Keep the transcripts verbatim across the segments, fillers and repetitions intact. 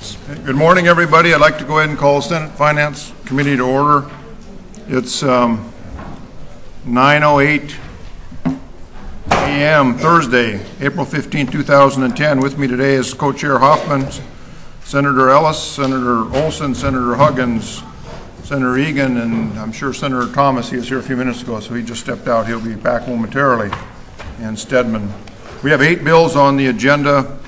Good morning, everybody. I'd like to go ahead and call Senate Finance Committee to order. It's um, nine oh eight a m Thursday, April fifteenth, two thousand ten. With me today is Co-Chair Hoffman, Senator Ellis, Senator Olson, Senator Huggins, Senator Egan, and I'm sure Senator Thomas. He was here a few minutes ago, so he just stepped out. He'll be back momentarily. And Stedman. We have eight bills on the agenda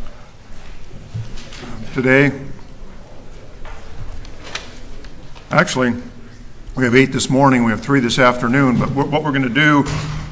today. Actually, we have eight this morning. We have three this afternoon. But what we're going to do,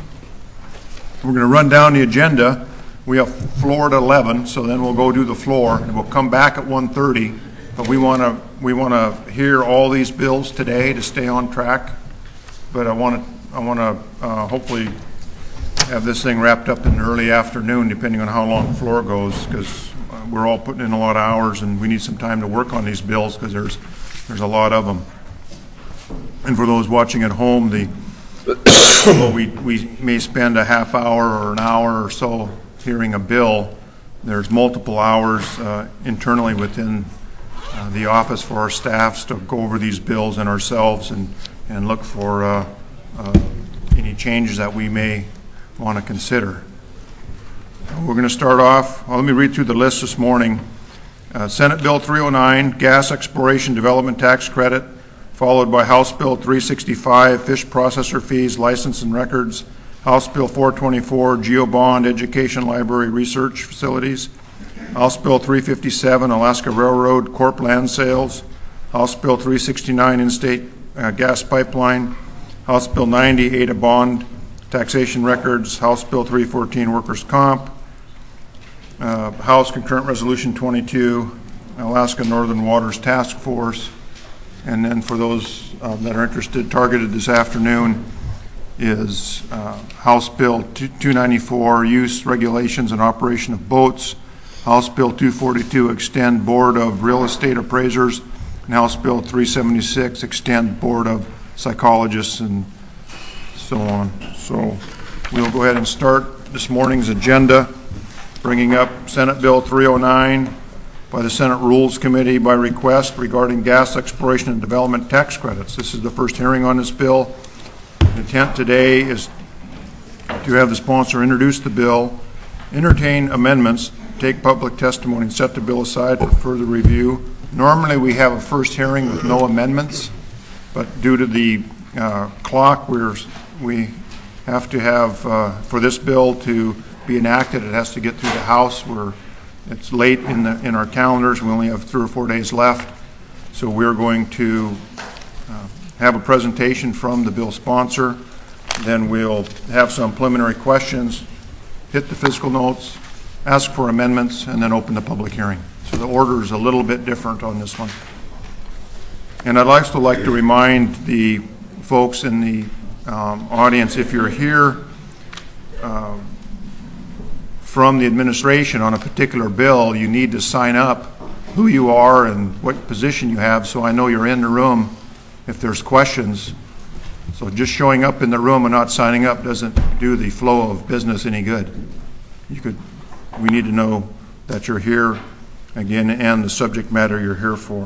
we're going to run down the agenda. We have floor at eleven, so then we'll go do the floor, and we'll come back at one thirty. But we want to we want to hear all these bills today to stay on track. But I want to I want to uh, hopefully have this thing wrapped up in the early afternoon, depending on how long the floor goes, because uh, we're all putting in a lot of hours, and we need some time to work on these bills because there's there's a lot of them. And for those watching at home, the well, we we may spend a half hour or an hour or so hearing a bill. There's multiple hours uh, internally within uh, the office for our staffs to go over these bills and ourselves and and look for uh, uh, any changes that we may want to consider. We're going to start off, well, let me read through the list this morning. Uh, Senate Bill three oh nine, Gas Exploration Development Tax Credit, followed by House Bill three sixty-five, Fish Processor Fees, License and Records, House Bill four twenty-four, GeoBond, Education Library Research Facilities, House Bill three fifty-seven, Alaska Railroad Corp Land Sales, House Bill three sixty-nine, In-State uh, Gas Pipeline, House Bill ninety, A D A Bond, Taxation Records, House Bill three fourteen, Workers' Comp, uh, House Concurrent Resolution twenty-two, Alaska Northern Waters Task Force, and then for those uh, that are interested, targeted this afternoon is uh, House Bill two ninety-four, Use, Regulations, and Operation of Boats, House Bill two forty-two, Extend Board of Real Estate Appraisers, and House Bill three seventy-six, Extend Board of Psychologists, and so on. So we'll go ahead and start this morning's agenda, bringing up Senate Bill three oh nine by the Senate Rules Committee by request regarding gas exploration and development tax credits. This is the first hearing on this bill. The intent today is to have the sponsor introduce the bill, entertain amendments, take public testimony, and set the bill aside for further review. Normally we have a first hearing with no amendments, but due to the uh, clock, we're we have to have, uh, for this bill to be enacted, it has to get through the House. We're, it's late in, the, in our calendars. We only have three or four days left. So we're going to uh, have a presentation from the bill sponsor. Then we'll have some preliminary questions, hit the fiscal notes, ask for amendments, and then open the public hearing. So the order is a little bit different on this one. And I'd also like to remind the folks in the Um, audience, if you're here uh, from the administration on a particular bill, you need to sign up who you are and what position you have, so I know you're in the room if there's questions. So just showing up in the room and not signing up doesn't do the flow of business any good. You could, we need to know that you're here again and the subject matter you're here for.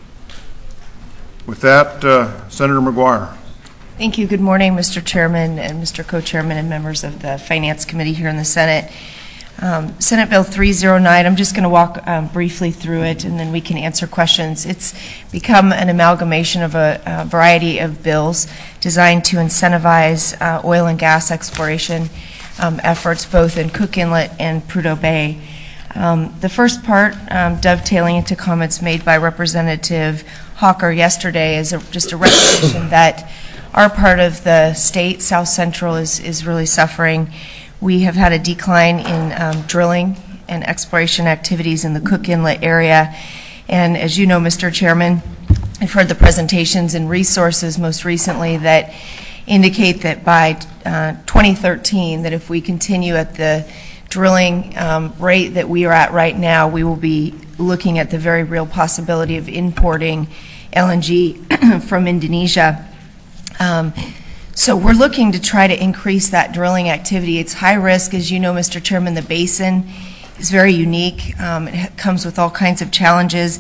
With that, uh, Senator McGuire. Thank you. Good morning, Mister Chairman and Mister Co-Chairman and members of the Finance Committee here in the Senate. Um, Senate Bill three oh nine, I'm just going to walk um, briefly through it and then we can answer questions. It's become an amalgamation of a, a variety of bills designed to incentivize uh, oil and gas exploration um, efforts both in Cook Inlet and Prudhoe Bay. Um, the first part, um, dovetailing into comments made by Representative Hawker yesterday, is a, just a recognition that our part of the state, South Central, is, is really suffering. We have had a decline in um, drilling and exploration activities in the Cook Inlet area. And as you know, Mister Chairman, I've heard the presentations and resources most recently that indicate that by uh, twenty thirteen, that if we continue at the drilling um, rate that we are at right now, we will be looking at the very real possibility of importing L N G from Indonesia. Um, so we're looking to try to increase that drilling activity. It's high risk, as you know, Mister Chairman. The basin is very unique. Um, it comes with all kinds of challenges,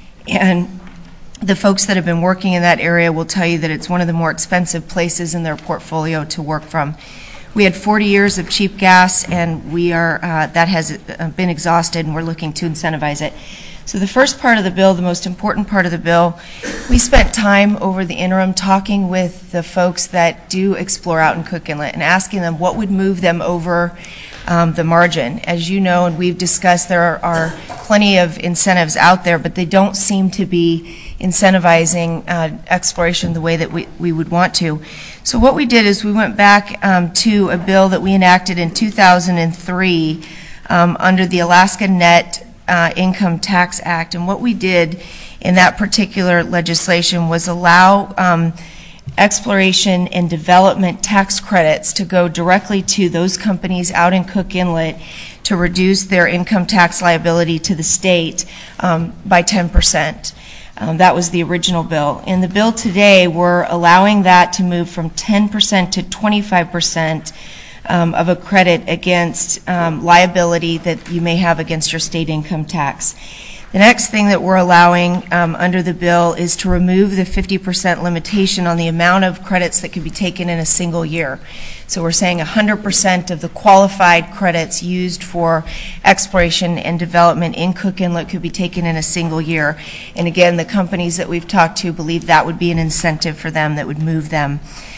and the folks that have been working in that area will tell you that it's one of the more expensive places in their portfolio to work from. We had forty years of cheap gas, and we are uh, that has been exhausted, and we're looking to incentivize it. So the first part of the bill, the most important part of the bill, we spent time over the interim talking with the folks that do explore out in Cook Inlet and asking them what would move them over um, the margin. As you know, and we've discussed, there are, are plenty of incentives out there, but they don't seem to be incentivizing uh, exploration the way that we, we would want to. So what we did is we went back um, to a bill that we enacted in two thousand three um, under the Alaska Net uh, Income Tax Act. And what we did in that particular legislation was allow um, exploration and development tax credits to go directly to those companies out in Cook Inlet to reduce their income tax liability to the state um, by ten percent. Um, that was the original bill. In the bill today, we're allowing that to move from ten percent to twenty-five percent um, of a credit against um, liability that you may have against your state income tax. The next thing that we're allowing um, under the bill is to remove the fifty percent limitation on the amount of credits that could be taken in a single year. So we're saying one hundred percent of the qualified credits used for exploration and development in Cook Inlet could be taken in a single year. And again, the companies that we've talked to believe that would be an incentive for them that would move them.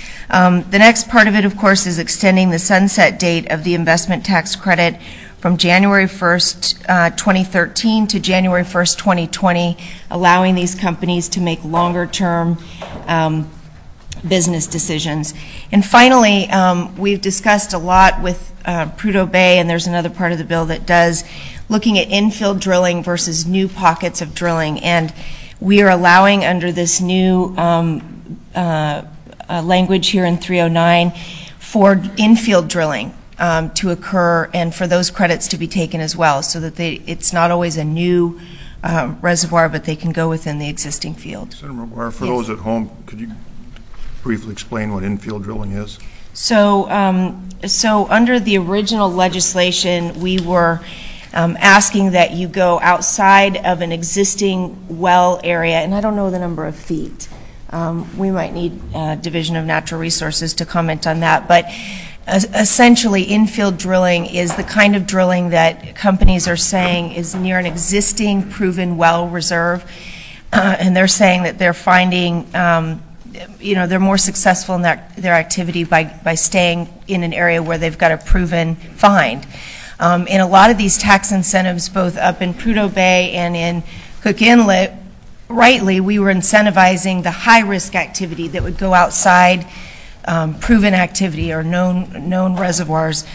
Um, the next part of it, of course, is extending the sunset date of the investment tax credit from January first, uh, twenty thirteen to January first, twenty twenty, allowing these companies to make longer-term um, business decisions. And finally, um, we've discussed a lot with uh, Prudhoe Bay, and there's another part of the bill that does, looking at infill drilling versus new pockets of drilling. And we are allowing under this new um, uh, uh, language here in three oh nine for infield drilling Um, to occur and for those credits to be taken as well, so that they, it's not always a new uh, reservoir, but they can go within the existing field. Senator McGuire, for Yes. those at home, could you briefly explain what infield drilling is? So, um, so under the original legislation, we were um, asking that you go outside of an existing well area, and I don't know the number of feet. Um, we might need uh, Division of Natural Resources to comment on that, but essentially, infield drilling is the kind of drilling that companies are saying is near an existing proven well reserve, uh, and they're saying that they're finding, um, you know, they're more successful in their, their activity by, by staying in an area where they've got a proven find. Um, in a lot of these tax incentives, both up in Prudhoe Bay and in Cook Inlet, rightly, we were incentivizing the high-risk activity that would go outside Um, proven activity or known known reservoirs.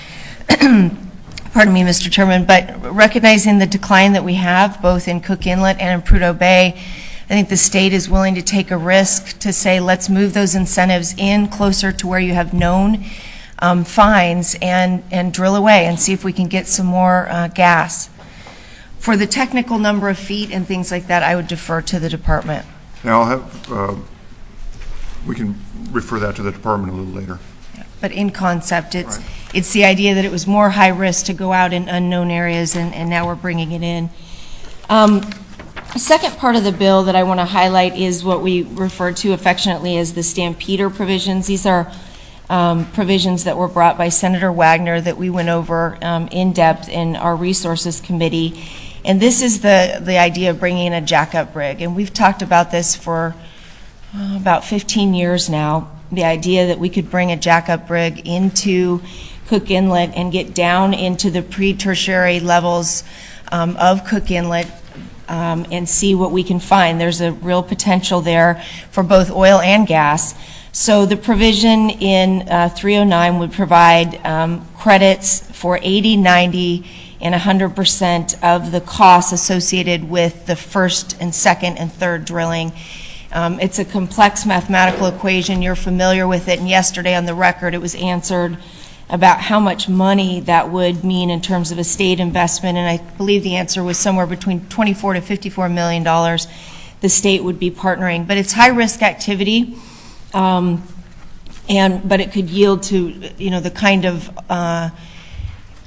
Pardon me, Mister Chairman, but recognizing the decline that we have both in Cook Inlet and in Prudhoe Bay, I think the state is willing to take a risk to say let's move those incentives in closer to where you have known um, finds and, and drill away and see if we can get some more uh, gas. For the technical number of feet and things like that, I would defer to the department. Now, I'll have, uh, we can refer that to the department a little later. Yeah, but in concept, it's Right. it's the idea that it was more high risk to go out in unknown areas, and, and now we're bringing it in. Um, the second part of the bill that I want to highlight is what we refer to affectionately as the Stampeder provisions. These are um, provisions that were brought by Senator Wagner that we went over um, in depth in our Resources Committee. And this is the, the idea of bringing in a jackup rig. And we've talked about this for Uh, about fifteen years now, the idea that we could bring a jackup rig into Cook Inlet and get down into the pre-tertiary levels um, of Cook Inlet um, and see what we can find. There's a real potential there for both oil and gas. So the provision in uh, three oh nine would provide um, credits for eighty, ninety, and one hundred percent of the costs associated with the first and second and third drilling. Um, it's a complex mathematical equation. You're familiar with it, and yesterday on the record it was answered about how much money that would mean in terms of a state investment, and I believe the answer was somewhere between twenty-four to fifty-four million dollars the state would be partnering. But it's high-risk activity, um, and but it could yield to, you know, the kind of uh,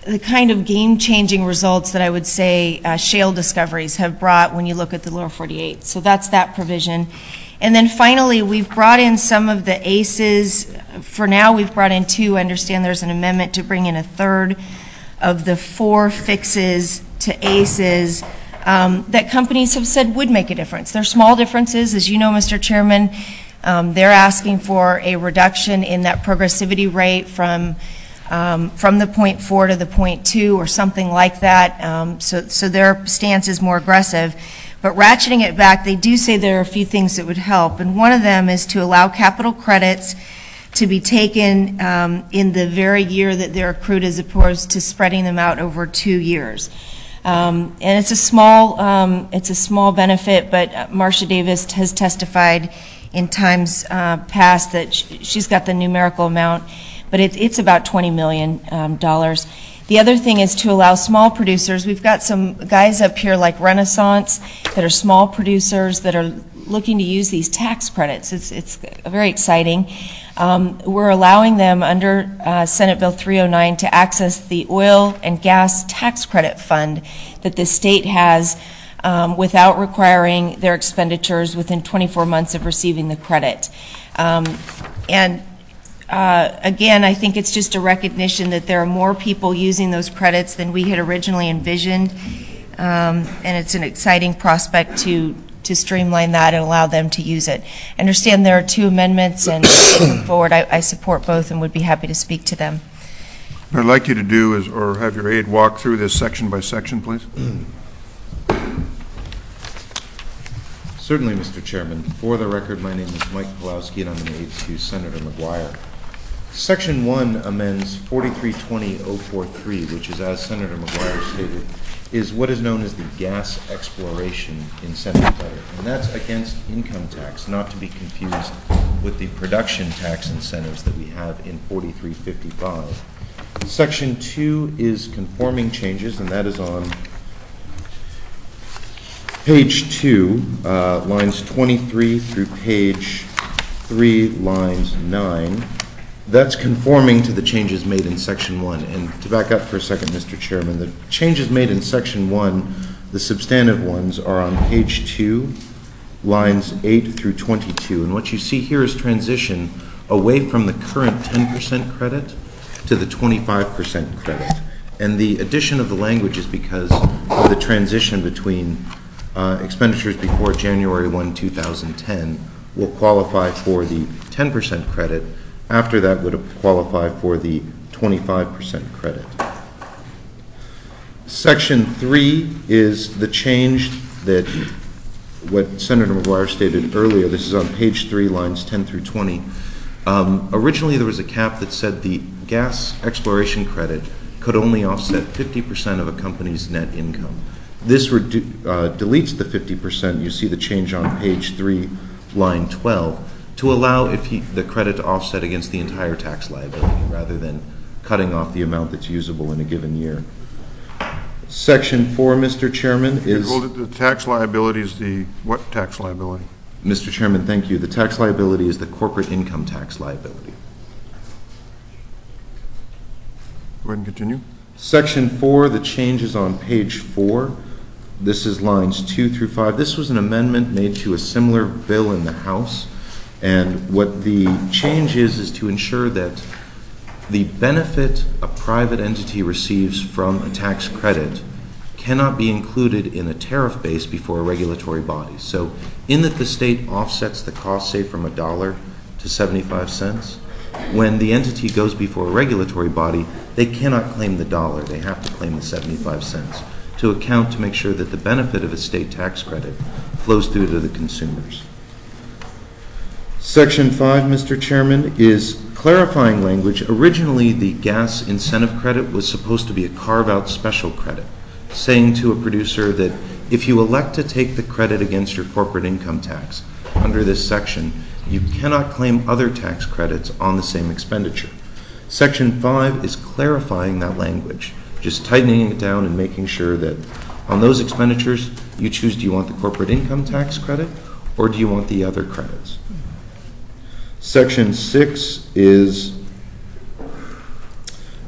the kind of game-changing results that I would say uh, shale discoveries have brought when you look at the lower forty-eight. So that's that provision. And then finally, we've brought in some of the A C Es. For now, we've brought in two. I understand there's an amendment to bring in a third of the four fixes to A C Es um, that companies have said would make a difference. They're small differences. As you know, Mister Chairman, um, they're asking for a reduction in that progressivity rate from um, from the point four to the point two or something like that. Um, so, so their stance is more aggressive. But ratcheting it back, they do say there are a few things that would help. And one of them is to allow capital credits to be taken um, in the very year that they're accrued as opposed to spreading them out over two years. Um, and it's a small um, it's a small benefit, but Marcia Davis has testified in times uh, past that sh- she's got the numerical amount, but it, it's about twenty million dollars. Um, The other thing is to allow small producers. We've got some guys up here like Renaissance that are small producers that are looking to use these tax credits. It's it's very exciting. Um, we're allowing them under uh, Senate Bill three oh nine to access the oil and gas tax credit fund that the state has um, without requiring their expenditures within twenty-four months of receiving the credit. Um, and Uh, again, I think it's just a recognition that there are more people using those credits than we had originally envisioned, um, and it's an exciting prospect to to streamline that and allow them to use it. I understand there are two amendments, and moving forward, I, I support both and would be happy to speak to them. What I'd like you to do is, or have your aide walk through this section by section, please. Certainly, Mister Chairman. For the record, my name is Mike Pawlowski, and I'm an aide to Senator McGuire. Section one amends forty-three twenty oh forty-three, which is, as Senator McGuire stated, is what is known as the gas exploration incentive credit. And that's against income tax, not to be confused with the production tax incentives that we have in forty-three fifty-five. Section two is conforming changes, and that is on page two, uh, lines twenty-three through page three, lines nine. That's conforming to the changes made in Section one. And to back up for a second, Mister Chairman, the changes made in Section one, the substantive ones, are on page two, lines eight through twenty-two. And what you see here is transition away from the current ten percent credit to the twenty-five percent credit. And the addition of the language is because of the transition between uh, expenditures before January first, two thousand ten will qualify for the ten percent credit. After that would qualify for the twenty-five percent credit. Section three is the change that what Senator McGuire stated earlier. This is on page three, lines ten through twenty. Um, originally, there was a cap that said the gas exploration credit could only offset fifty percent of a company's net income. This redu- uh, deletes the fifty percent. You see the change on page three, line twelve. To allow if he, the credit to offset against the entire tax liability rather than cutting off the amount that's usable in a given year. Section four, Mister Chairman, is... Hold it, the tax liability is the, what tax liability? Mister Chairman, thank you. The tax liability is the corporate income tax liability. Go ahead and continue. Section four, the change is on page four. This is lines two through five. This was an amendment made to a similar bill in the House. And what the change is, is to ensure that the benefit a private entity receives from a tax credit cannot be included in a tariff base before a regulatory body. So in that the state offsets the cost, say, from a dollar to seventy-five cents, when the entity goes before a regulatory body, they cannot claim the dollar. They have to claim the seventy-five cents to account to make sure that the benefit of a state tax credit flows through to the consumers. Section five, Mister Chairman, is clarifying language. Originally, the gas incentive credit was supposed to be a carve-out special credit, saying to a producer that if you elect to take the credit against your corporate income tax under this section, you cannot claim other tax credits on the same expenditure. Section five is clarifying that language, just tightening it down and making sure that on those expenditures, you choose, do you want the corporate income tax credit or do you want the other credits? Section six is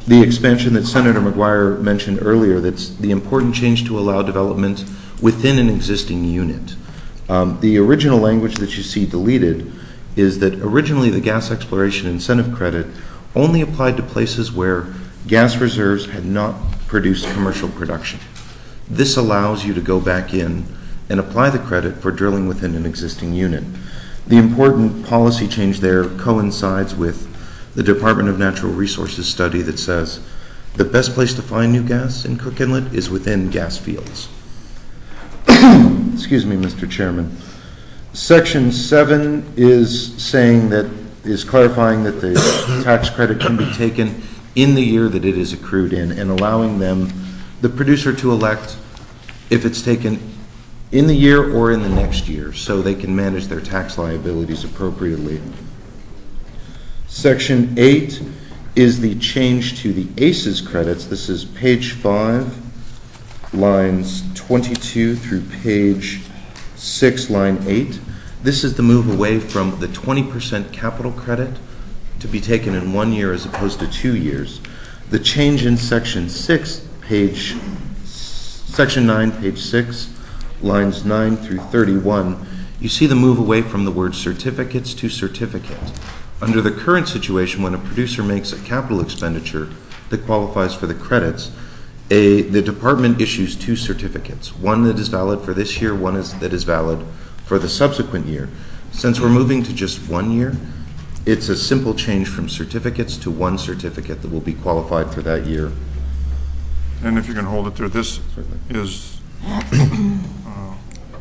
the expansion that Senator McGuire mentioned earlier, that's the important change to allow development within an existing unit. Um, the original language that you see deleted is that originally the gas exploration incentive credit only applied to places where gas reserves had not produced commercial production. This allows you to go back in and apply the credit for drilling within an existing unit. The important policy change there coincides with the Department of Natural Resources study that says the best place to find new gas in Cook Inlet is within gas fields. Excuse me, Mister Chairman. Section seven is saying that, is clarifying that the tax credit can be taken in the year that it is accrued in, and allowing them, the producer, to elect if it's taken in the year or in the next year, so they can manage their tax liabilities appropriately. Section eight is the change to the A C E S credits. This is page five, lines twenty-two through page six, line eight. This is the move away from the twenty percent capital credit to be taken in one year as opposed to two years. The change in section six, page, section nine, page six, lines nine through thirty-one, you see the move away from the word certificates to certificate. Under the current situation, when a producer makes a capital expenditure that qualifies for the credits, a, the department issues two certificates, one that is valid for this year, one is, that is valid for the subsequent year. Since we're moving to just one year, it's a simple change from certificates to one certificate that will be qualified for that year. And if you can hold it there, this Certainly. is uh,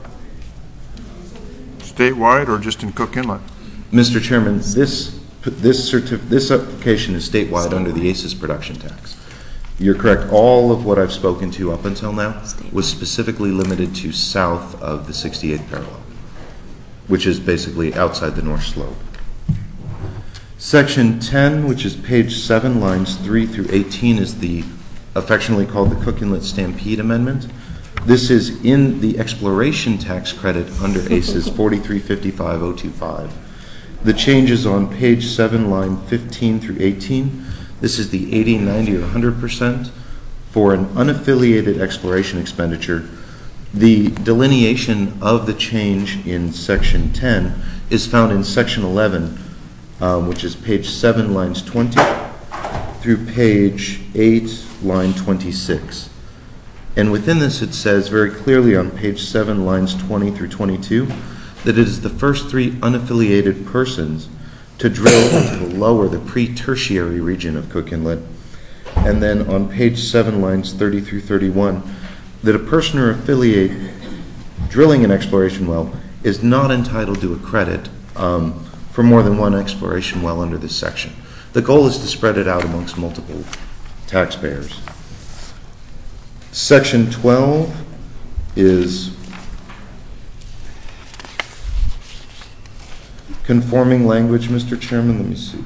statewide or just in Cook Inlet? Mister Chairman, this this certif- this application is statewide under the A C E S production tax. You're correct. All of what I've spoken to up until now was specifically limited to south of the sixty-eighth parallel, which is basically outside the North Slope. Section ten, which is page seven, lines three through eighteen, is the affectionately called the Cook Inlet Stampede Amendment. This is in the exploration tax credit under A C E S forty-three fifty-five oh twenty-five. The changes on page seven, line fifteen through eighteen. This is the eighty, ninety, or one hundred percent for an unaffiliated exploration expenditure. The delineation of the change in section ten is found in section eleven, um, which is page seven, lines twenty through page eight, line twenty-six. And within this, it says very clearly on page seven, lines twenty through twenty-two, that it is the first three unaffiliated persons to drill into the lower, the pre-tertiary region of Cook Inlet. And then on page seven, lines thirty through thirty-one, that a person or affiliate drilling an exploration well is not entitled to a credit um, for more than one exploration well under this section. The goal is to spread it out amongst multiple taxpayers. Section twelve is conforming language, Mister Chairman. Let me see.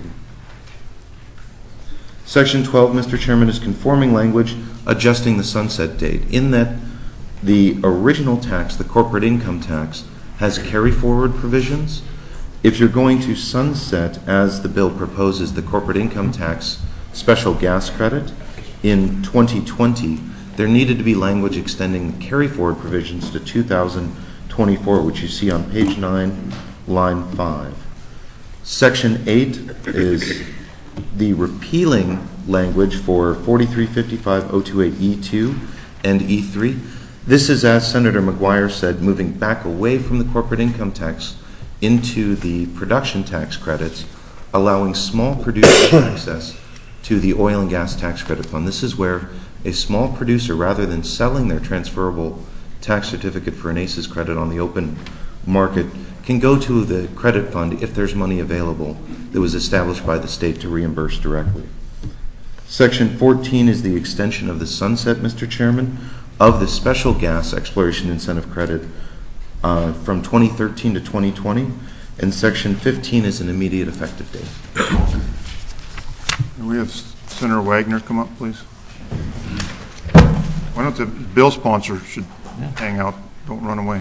Section twelve, Mister Chairman, is conforming language adjusting the sunset date, in that the original tax, the corporate income tax, has carry forward provisions. If you're going to sunset, as the bill proposes, the corporate income tax special gas credit in twenty twenty, there needed to be language extending the carry forward provisions to two thousand twenty-four, which you see on page nine, line five. Section eight is the repealing language for forty-three fifty-five oh twenty-eight E two and E three. This is, as Senator McGuire said, moving back away from the corporate income tax into the production tax credits, allowing small producers access to the oil and gas tax credit fund. This is where a small producer, rather than selling their transferable tax certificate for an A C E S credit on the open market, can go to the credit fund if there's money available that was established by the state to reimburse directly. Section fourteen is the extension of the sunset, Mister Chairman, of the special gas exploration incentive credit uh, from twenty thirteen to twenty twenty, and Section fifteen is an immediate effective date. Can we have Senator Wagner come up, please? Why don't the bill sponsor should hang out, don't run away.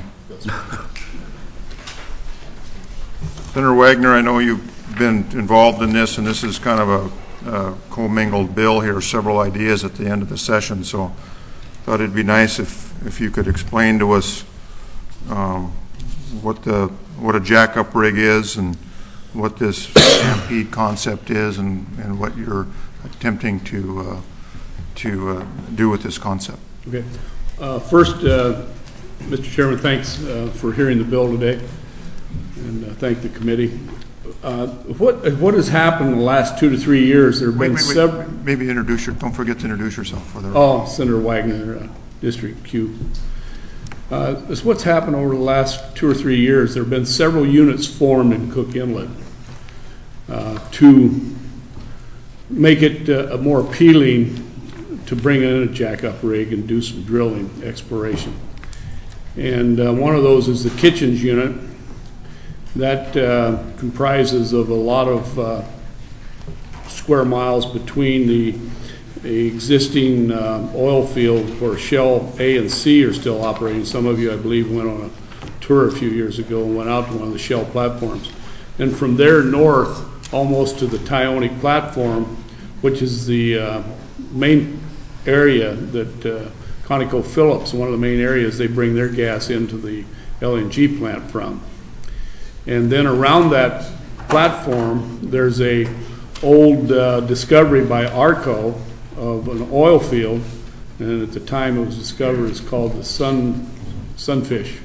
Senator Wagner, I know you've been involved in this, and this is kind of a uh, commingled bill here, several ideas at the end of the session, so thought it'd be nice if, if you could explain to us um, what the what a jackup rig is and what this stampede concept is, and, and what you're attempting to uh, to uh, do with this concept. Okay. Uh, first, uh, Mister Chairman, thanks uh, for hearing the bill today, and uh, thank the committee. Uh, what what has happened in the last two to three years? There have Wait, been wait, wait. several. Maybe introduce your. Don't forget to introduce yourself for the. Oh, Senator Wagner, uh, District Q. Uh, this what's happened over the last two or three years. There have been several units formed in Cook Inlet uh, to make it uh, more appealing to bring in a jackup rig and do some drilling exploration. And uh, one of those is the Kitchens unit. That uh, comprises of a lot of uh, square miles between the, the existing uh, oil field where Shell A and C are still operating. Some of you, I believe, went on a tour a few years ago and went out to one of the Shell platforms. And from there north, almost to the Tyonek platform, which is the uh, main area that uh, ConocoPhillips, one of the main areas they bring their gas into the L N G plant from. And then around that platform, there's a old uh, discovery by ARCO of an oil field, and at the time it was discovered, it's called the Sun Sunfish.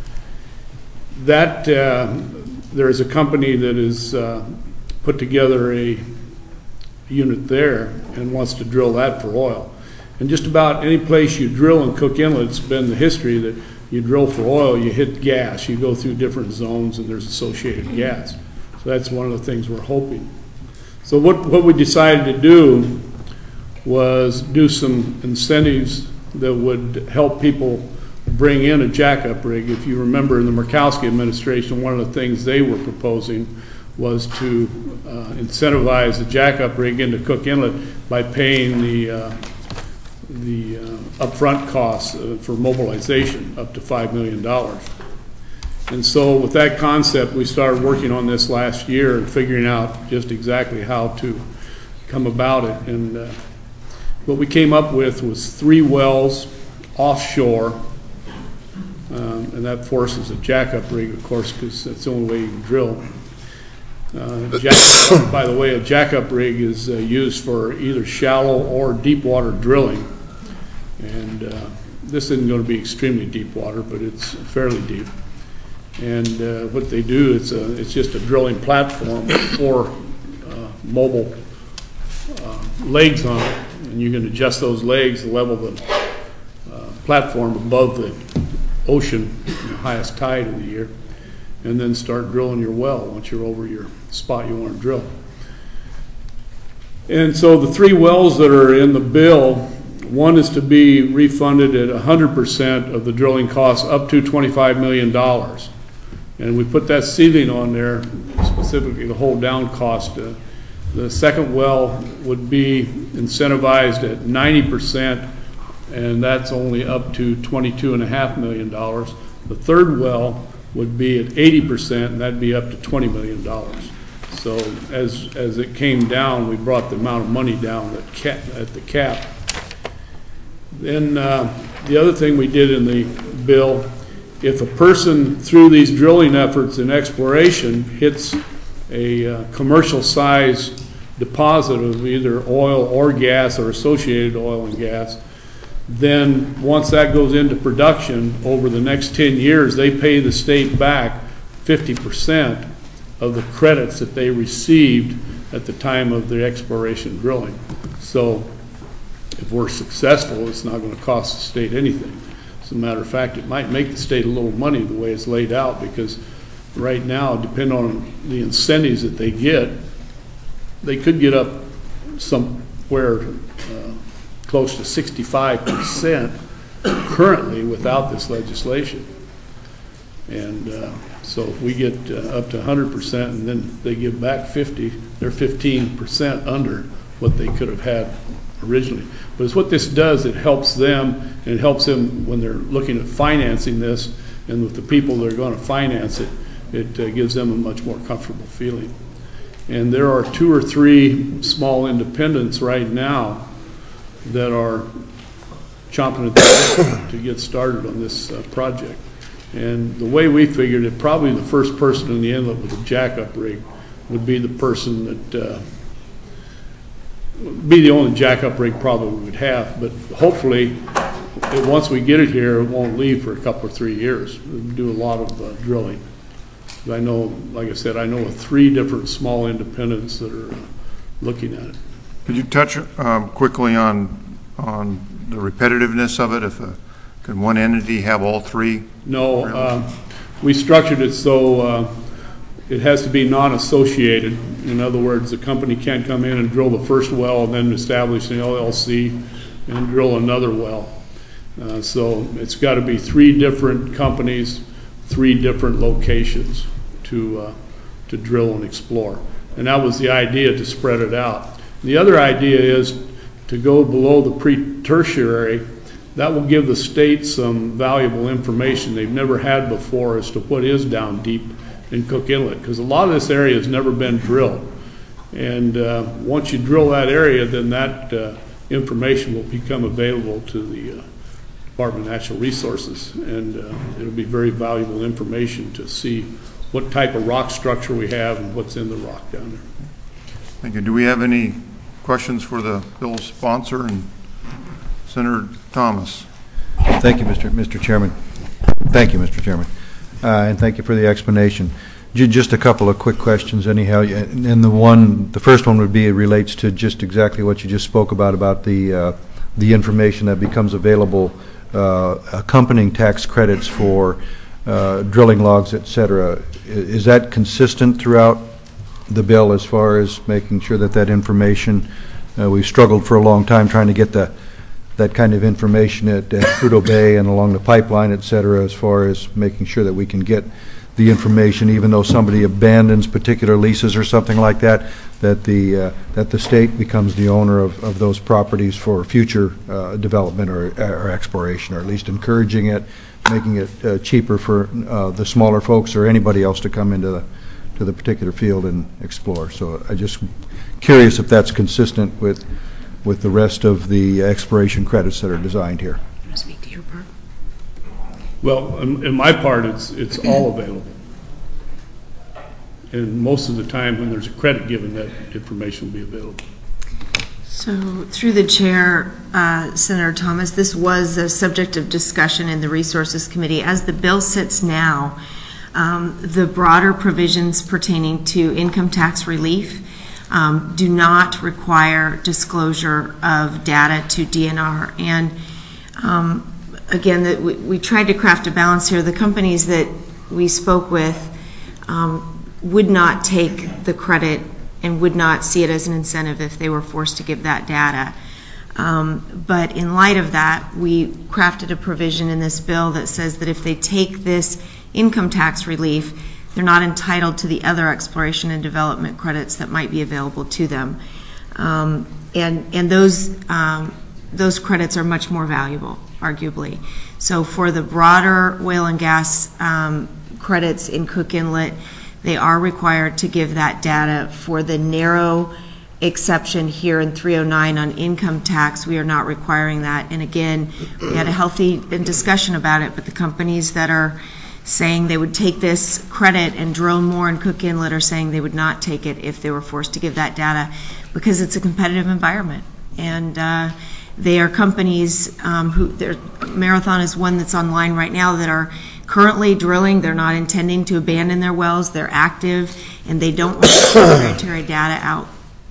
That uh, there is a company that has uh, put together a unit there and wants to drill that for oil. And just about any place you drill in Cook Inlet, it's been the history that you drill for oil, you hit gas, you go through different zones and there's associated gas. So that's one of the things we're hoping. So what, what we decided to do was do some incentives that would help people bring in a jackup rig. If you remember in the Murkowski administration, one of the things they were proposing was to uh, incentivize the jackup rig into Cook Inlet by paying the uh, the uh, upfront costs uh, for mobilization up to five million dollars. And so with that concept, we started working on this last year and figuring out just exactly how to come about it. And uh, what we came up with was three wells offshore, um, and that forces a jackup rig, of course, because that's the only way you can drill. Uh, jack, by the way, a jackup rig is uh, used for either shallow or deep water drilling. And uh, this isn't going to be extremely deep water, but it's fairly deep. And uh, what they do, it's, a, it's just a drilling platform with four uh, mobile uh, legs on it. And you can adjust those legs to level the uh, platform above the ocean, the highest tide of the year, and then start drilling your well once you're over your spot you want to drill. And so the three wells that are in the bill, one is to be refunded at one hundred percent of the drilling costs up to twenty-five million dollars. And we put that ceiling on there specifically to hold down cost. Uh, the second well would be incentivized at ninety percent, and that's only up to twenty-two point five million dollars. The third well would be at eighty percent, and that'd be up to twenty million dollars. So as, as it came down, we brought the amount of money down at, cap, at the cap. Then uh, the other thing we did in the bill, if a person through these drilling efforts and exploration hits a uh, commercial size deposit of either oil or gas or associated oil and gas, then once that goes into production over the next ten years, they pay the state back fifty percent of the credits that they received at the time of the exploration drilling. So if we're successful, it's not going to cost the state anything. As a matter of fact, it might make the state a little money the way it's laid out, because right now, depending on the incentives that they get, they could get up somewhere uh, close to sixty-five percent currently without this legislation. And uh, so if we get uh, up to one hundred percent and then they give back fifty, they're fifteen percent under what they could have had originally. But it's what this does, it helps them, and it helps them when they're looking at financing this, and with the people that are going to finance it, it uh, gives them a much more comfortable feeling. And there are two or three small independents right now that are chomping at the bit to get started on this uh, project. And the way we figured it, probably the first person in the inlet with a jackup rig would be the person that uh, be the only jackup rig probably we would have. But hopefully, it, once we get it here, it won't leave for a couple or three years. We'll do a lot of uh, drilling. I know, like I said, I know of three different small independents that are uh, looking at it. Could you touch um, quickly on on the repetitiveness of it? If a, could one entity have all three? No, uh, we structured it so uh, it has to be non-associated. In other words, the company can't come in and drill the first well and then establish an L L C and drill another well. Uh, so it's got to be three different companies, three different locations to uh, to drill and explore. And that was the idea, to spread it out. The other idea is to go below the pre-tertiary. That will give the state some valuable information they've never had before as to what is down deep in Cook Inlet, because a lot of this area has never been drilled. And uh, once you drill that area, then that uh, information will become available to the uh, Department of Natural Resources, and uh, it'll be very valuable information to see what type of rock structure we have and what's in the rock down there. Thank you. Do we have any questions for the bill's sponsor and Senator Thomas? Thank you, Mister Mister Chairman. Thank you, Mister Chairman, uh, and thank you for the explanation. J just a couple of quick questions, anyhow. And the one, the first one would be, it relates to just exactly what you just spoke about about the uh, the information that becomes available, uh, accompanying tax credits for uh, drilling logs, et cetera. Is that consistent throughout the bill as far as making sure that that information? Uh, we've struggled for a long time trying to get the that kind of information at, at Prudhoe Bay and along the pipeline, et cetera, as far as making sure that we can get the information, even though somebody abandons particular leases or something like that, that the uh, that the state becomes the owner of, of those properties for future uh, development or, or exploration, or at least encouraging it, making it uh, cheaper for uh, the smaller folks or anybody else to come into the to the particular field and explore. So I just curious if that's consistent with with the rest of the exploration credits that are designed here. Speak to your part. Well, in, in my part, it's it's all available. And most of the time when there's a credit given, that information will be available. So through the chair, uh, Senator Thomas, this was a subject of discussion in the Resources Committee. As the bill sits now, um, the broader provisions pertaining to income tax relief um, do not require disclosure of data to D N R. And um, again, that we, we tried to craft a balance here. The companies that we spoke with um, would not take the credit and would not see it as an incentive if they were forced to give that data. Um, but in light of that, we crafted a provision in this bill that says that if they take this income tax relief, they're not entitled to the other exploration and development credits that might be available to them. Um, and and those, um, those credits are much more valuable, arguably. So for the broader oil and gas um, credits in Cook Inlet, they are required to give that data. For the narrow exception here in three oh nine on income tax, we are not requiring that. And again, we had a healthy discussion about it, but the companies that are saying they would take this credit and drill more in Cook Inlet are saying they would not take it if they were forced to give that data, because it's a competitive environment. And uh, they are companies um, who, Marathon is one that's online right now, that are currently drilling. They're not intending to abandon their wells. They're active, and they don't want proprietary data out.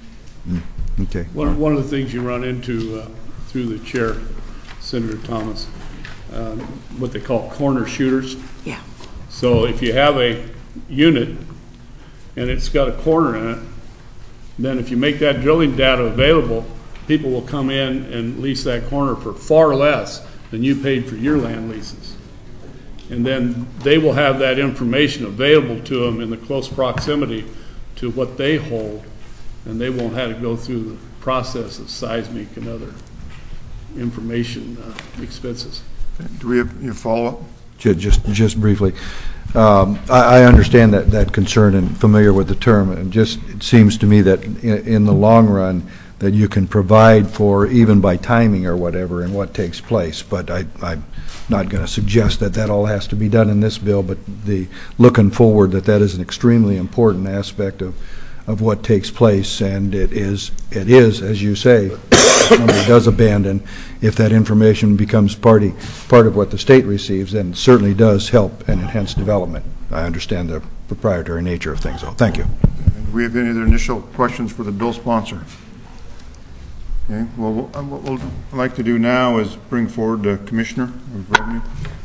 Okay. One, one of the things you run into uh, through the chair, Senator Thomas, um, what they call corner shooters. Yeah. So if you have a unit and it's got a corner in it, then if you make that drilling data available, people will come in and lease that corner for far less than you paid for your land leases. And then they will have that information available to them in the close proximity to what they hold, and they won't have to go through the process of seismic and other information uh, expenses. Do we have your follow-up? ju- just just briefly. Um, I, I understand that, that concern and familiar with the term, and just it seems to me that in, in the long run that you can provide for, even by timing or whatever, and what takes place. But I, I'm not going to suggest that that all has to be done in this bill, but the looking forward that that is an extremely important aspect of of what takes place, and it is, it is, as you say, somebody does abandon, if that information becomes party, part of what the state receives, then it certainly does help and enhance development. I understand the proprietary nature of things, though. Thank you. Do we have any other initial questions for the bill sponsor? Okay, well, what we'll I'd like to do now is bring forward the Commissioner of Revenue.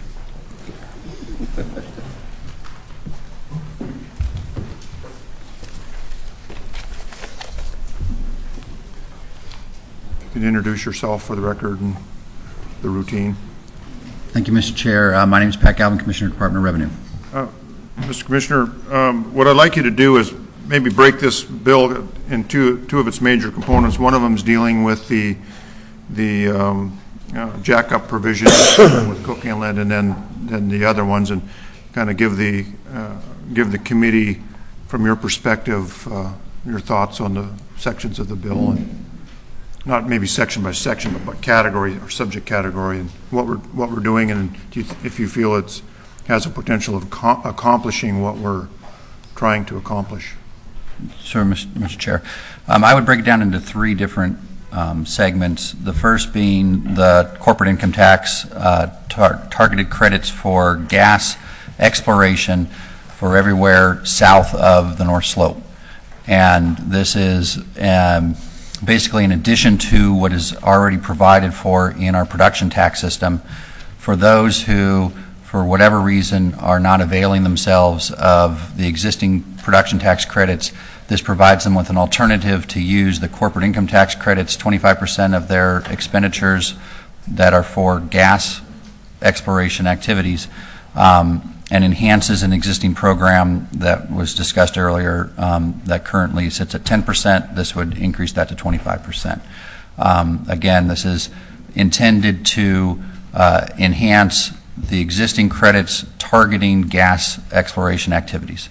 You can introduce yourself for the record and the routine. Thank you, Mister Chair. Uh, my name is Pat Galvin, Commissioner, Department of Revenue. Uh, Mister Commissioner, um, what I'd like you to do is maybe break this bill into two of its major components. One of them is dealing with the the um, uh, jack-up provision with Cook Inlet, and then then the other ones, and kind of give the uh, give the committee, from your perspective, uh, your thoughts on the sections of the bill, and not maybe section by section, but by category or subject category, and what we're what we're doing, and do you th if you feel it's has a potential of accomplishing what we're trying to accomplish. Sure, Mister Chair. Um, I would break it down into three different um, segments. The first being the corporate income tax uh, tar targeted credits for gas exploration for everywhere south of the North Slope. And this is um, basically in addition to what is already provided for in our production tax system for those who, for whatever reason, are not availing themselves of the existing production tax credits. This provides them with an alternative to use the corporate income tax credits, twenty-five percent of their expenditures that are for gas exploration activities, um, and enhances an existing program that was discussed earlier um, that currently sits at ten percent. This would increase that to twenty-five percent. Um, again, this is intended to uh, enhance the existing credits targeting gas exploration activities.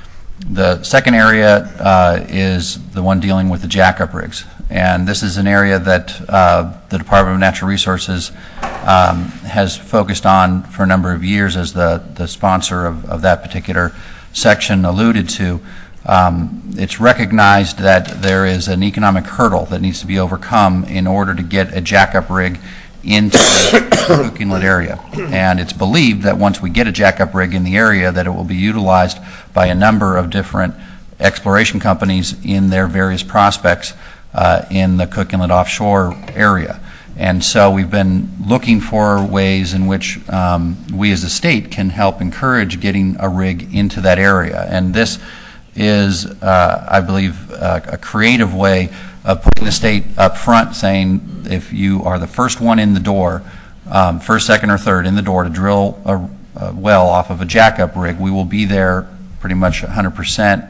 The second area uh, is the one dealing with the jackup rigs, and this is an area that uh, the Department of Natural Resources um, has focused on for a number of years, as the, the sponsor of, of that particular section alluded to. Um, it's recognized that there is an economic hurdle that needs to be overcome in order to get a jackup rig into the Cook Inlet area, and it's believed that once we get a jackup rig in the area that it will be utilized by a number of different exploration companies in their various prospects uh, in the Cook Inlet offshore area. And so we've been looking for ways in which um, we as a state can help encourage getting a rig into that area, and this is, uh, I believe, uh, a creative way of putting the state up front, saying if you are the first one in the door, um, first, second, or third in the door to drill a, a well off of a jackup rig, we will be there pretty much one hundred percent,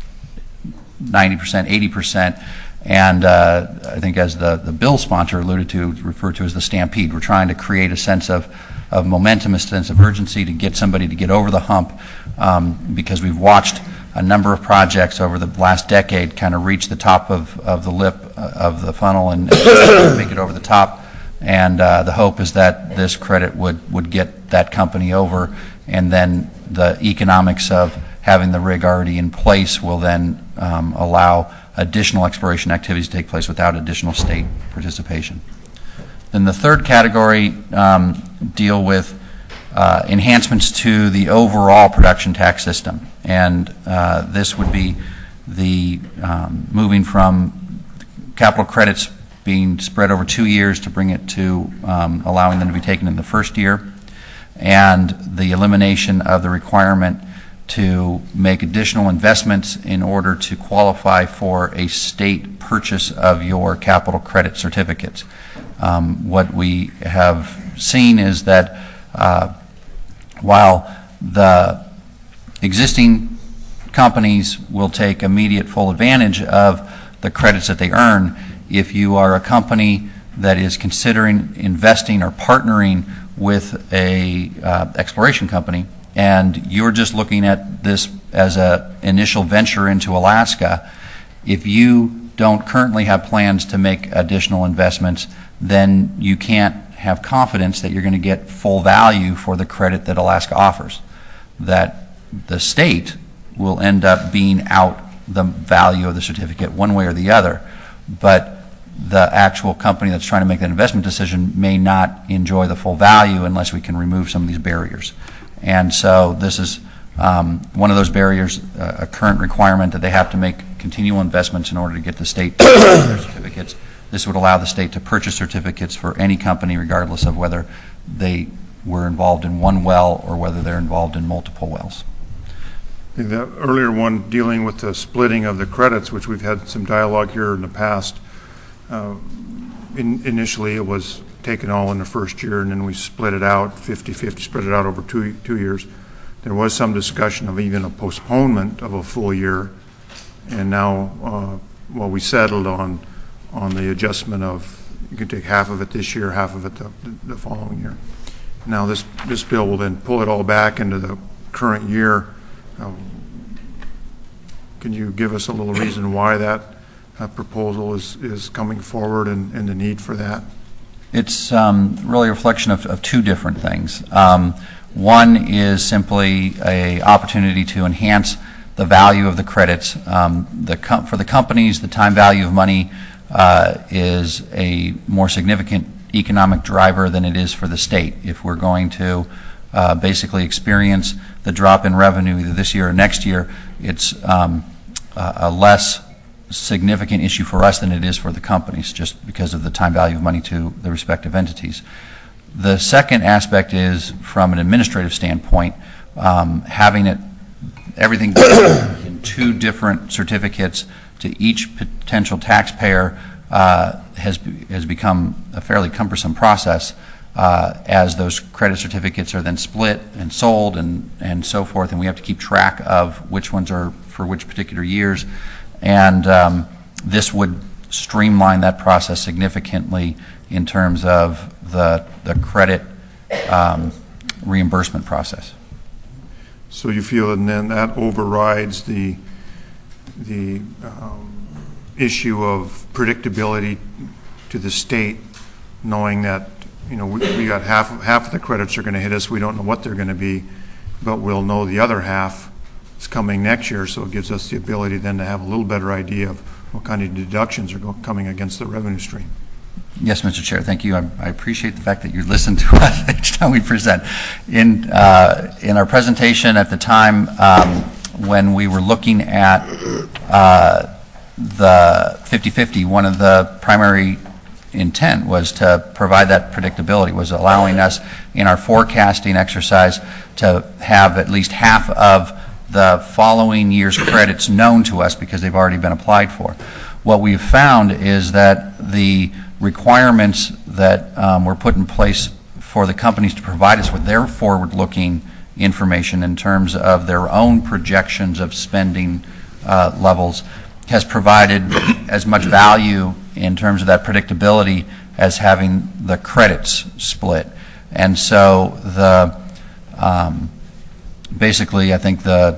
ninety percent, eighty percent, and uh, I think, as the, the bill sponsor alluded to, referred to as the stampede. We're trying to create a sense of, of momentum, a sense of urgency to get somebody to get over the hump, um, because we've watched a number of projects over the last decade kind of reach the top of, of the lip of the funnel and make it over the top. And uh, the hope is that this credit would, would get that company over, and then the economics of having the rig already in place will then um, allow additional exploration activities to take place without additional state participation. Then the third category um, deal with uh, enhancements to the overall production tax system. And uh, this would be the um, moving from capital credits being spread over two years to bring it to um, allowing them to be taken in the first year, and the elimination of the requirement to make additional investments in order to qualify for a state purchase of your capital credit certificates. Um, what we have seen is that uh, while the existing companies will take immediate full advantage of the credits that they earn, if you are a company that is considering investing or partnering with a uh, exploration company, and you're just looking at this as an initial venture into Alaska, if you don't currently have plans to make additional investments, then you can't have confidence that you're going to get full value for the credit that Alaska offers. That the state will end up being out the value of the certificate one way or the other, but the actual company that's trying to make that investment decision may not enjoy the full value unless we can remove some of these barriers. And so this is um, one of those barriers, uh, a current requirement that they have to make continual investments in order to get the state to purchase their certificates. This would allow the state to purchase certificates for any company regardless of whether they were involved in one well or whether they're involved in multiple wells. The earlier one dealing with the splitting of the credits, which we've had some dialogue here in the past, uh, in, initially it was taken all in the first year and then we split it out fifty fifty, spread it out over two, two years. There was some discussion of even a postponement of a full year, and now, uh, well, we settled on on the adjustment of you can take half of it this year, half of it the, the following year. Now this, this bill will then pull it all back into the current year. Um, can you give us a little reason why that uh, proposal is, is coming forward and, and the need for that? It's um, really a reflection of, of two different things. Um, one is simply a opportunity to enhance the value of the credits. Um, the com for the companies, the time value of money uh, is a more significant economic driver than it is for the state. If we're going to uh, basically experience the drop in revenue either this year or next year, it's um, a less significant issue for us than it is for the companies, just because of the time value of money to the respective entities. The second aspect is, from an administrative standpoint, um, having it everything in two different certificates to each potential taxpayer uh, has has become a fairly cumbersome process. Uh, as those credit certificates are then split and sold and, and so forth, and we have to keep track of which ones are for which particular years. And um, this would streamline that process significantly in terms of the, the credit um, reimbursement process. So you feel and then that overrides the, the um, issue of predictability to the state, knowing that you know, we, we got half, half of the credits are going to hit us. We don't know what they're going to be, but we'll know the other half is coming next year, so it gives us the ability then to have a little better idea of what kind of deductions are go, coming against the revenue stream. Yes, Mister Chair, thank you. I, I appreciate the fact that you listen to us each time we present. In, uh, in our presentation at the time um, when we were looking at uh, the fifty fifty, one of the primary intent was to provide that predictability, was allowing us in our forecasting exercise to have at least half of the following year's credits known to us because they've already been applied for. What we've found is that the requirements that um, were put in place for the companies to provide us with their forward-looking information in terms of their own projections of spending uh, levels has provided as much value in terms of that predictability as having the credits split. And so the um, basically I think the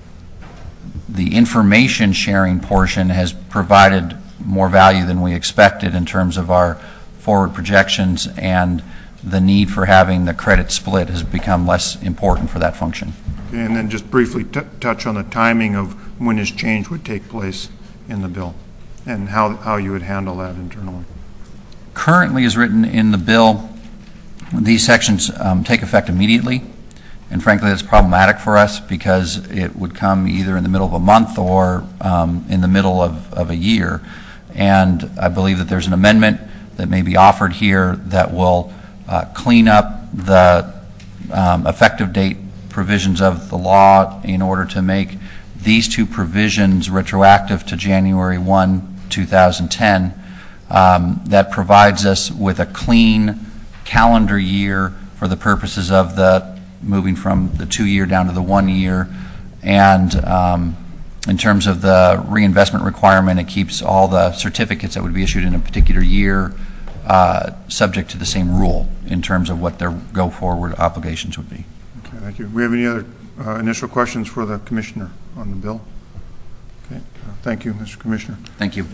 the information sharing portion has provided more value than we expected in terms of our forward projections, and the need for having the credit split has become less important for that function. Okay, and then just briefly t touch on the timing of when this change would take place in the bill and how, how you would handle that internally. Currently, as written in the bill, these sections um, take effect immediately, and frankly that's problematic for us because it would come either in the middle of a month or um, in the middle of, of a year. And I believe that there's an amendment that may be offered here that will uh, clean up the um, effective date provisions of the law in order to make these two provisions retroactive to January first, two thousand ten. Um, that provides us with a clean calendar year for the purposes of the moving from the two-year down to the one-year. And um, in terms of the reinvestment requirement, it keeps all the certificates that would be issued in a particular year uh, subject to the same rule in terms of what their go-forward obligations would be. Okay, thank you. We have any other uh, initial questions for the Commissioner on the bill? Okay, uh, thank you, Mister Commissioner. Thank you.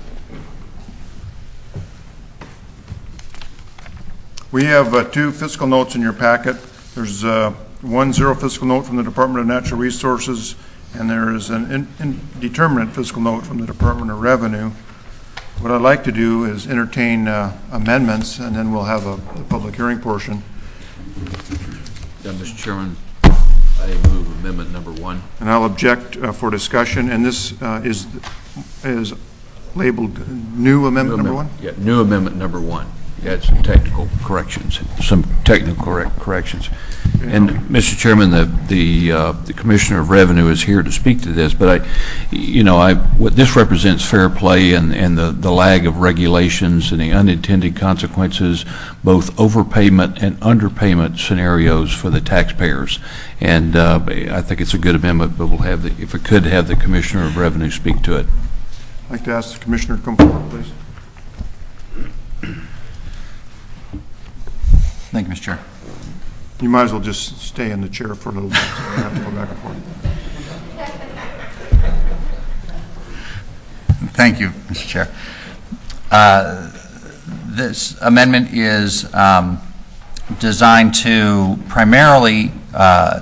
We have uh, two fiscal notes in your packet. There's uh, one zero fiscal note from the Department of Natural Resources, and there is an in, indeterminate fiscal note from the Department of Revenue. What I'd like to do is entertain uh, amendments, and then we'll have a, a public hearing portion. Yeah, Mister Chairman, I move amendment number one. And I'll object uh, for discussion. And this uh, is is labeled new amendment New number amendment- one? Yeah, new amendment number one. Add some technical corrections, some technical correct corrections. And Mister Chairman, the the, uh, the Commissioner of Revenue is here to speak to this, but I, you know, I what this represents fair play and and the the lag of regulations and the unintended consequences, both overpayment and underpayment scenarios for the taxpayers. And uh, I think it's a good amendment, but we'll have the if we could have the Commissioner of Revenue speak to it. I'd like to ask the Commissioner to come forward, please. Thank you, Mister Chair. You might as well just stay in the chair for a little bit, so we don't have to go back and forth. Thank you, Mister Chair. Uh, this amendment is um, designed to primarily uh,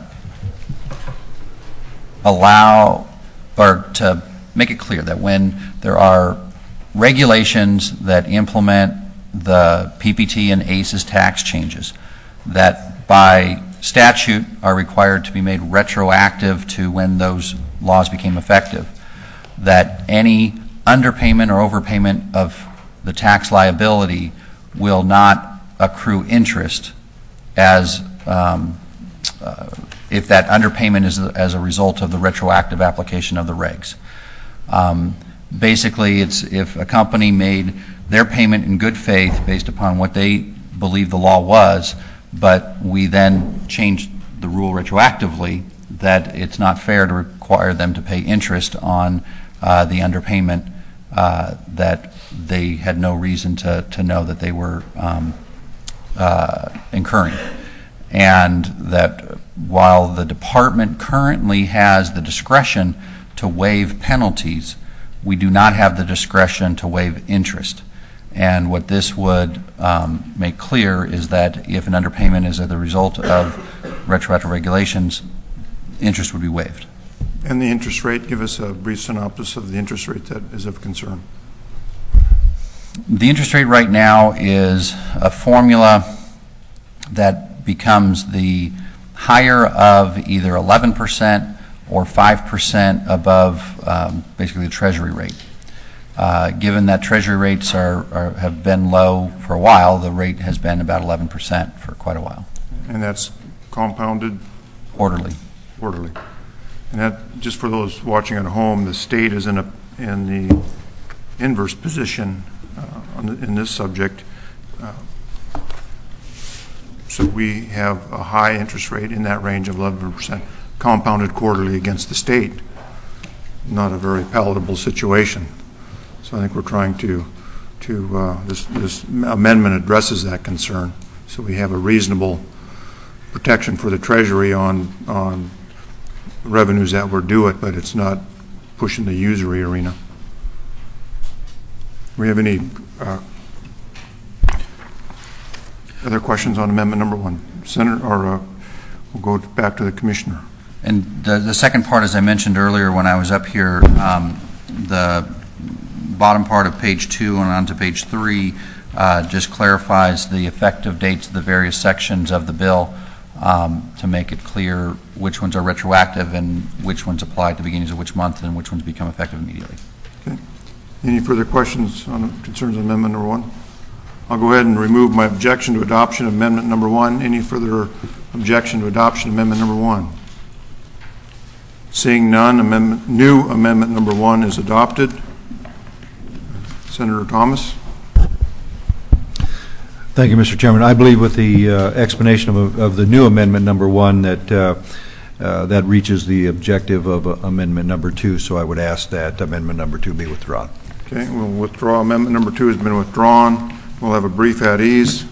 allow or to make it clear that when there are regulations that implement the P P T and A C Es tax changes that by statute are required to be made retroactive to when those laws became effective, that any underpayment or overpayment of the tax liability will not accrue interest as um, uh, if that underpayment is as a result of the retroactive application of the regs. Um, basically, it's if a company made their payment in good faith based upon what they believe the law was, but we then changed the rule retroactively, that it's not fair to require them to pay interest on uh, the underpayment uh, that they had no reason to, to know that they were um, uh, incurring. And that while the department currently has the discretion to waive penalties, we do not have the discretion to waive interest. And what this would um, make clear is that if an underpayment is the result of retroactive regulations, interest would be waived. And the interest rate, give us a brief synopsis of the interest rate that is of concern. The interest rate right now is a formula that becomes the higher of either eleven percent or five percent above um, basically the Treasury rate. Uh, given that Treasury rates are, are have been low for a while, the rate has been about eleven percent for quite a while. And that's compounded? Quarterly. Quarterly. And that, just for those watching at home, the state is in a in the inverse position uh, on the, in this subject. Uh, so we have a high interest rate in that range of eleven percent compounded quarterly against the state. Not a very palatable situation. So I think we're trying to, to uh, this, this amendment addresses that concern. So we have a reasonable protection for the Treasury on, on revenues that were due it, but it's not pushing the usury arena. Do we have any uh, other questions on amendment number one? Senator, or uh, we'll go back to the Commissioner. And the, the second part, as I mentioned earlier when I was up here, um, the bottom part of page two and on to page three uh, just clarifies the effective dates of the various sections of the bill um, to make it clear which ones are retroactive and which ones apply at the beginnings of which month and which ones become effective immediately. Okay. Any further questions on concerns on amendment number one? I'll go ahead and remove my objection to adoption of amendment number one. Any further objection to adoption of amendment number one? Seeing none, amendment, new amendment number one is adopted. Senator Thomas. Thank you, Mister Chairman. I believe with the uh, explanation of, of the new amendment number one that uh, uh, that reaches the objective of uh, amendment number two, so I would ask that amendment number two be withdrawn. Okay, we'll withdraw. Amendment number two has been withdrawn. We'll have a brief at ease.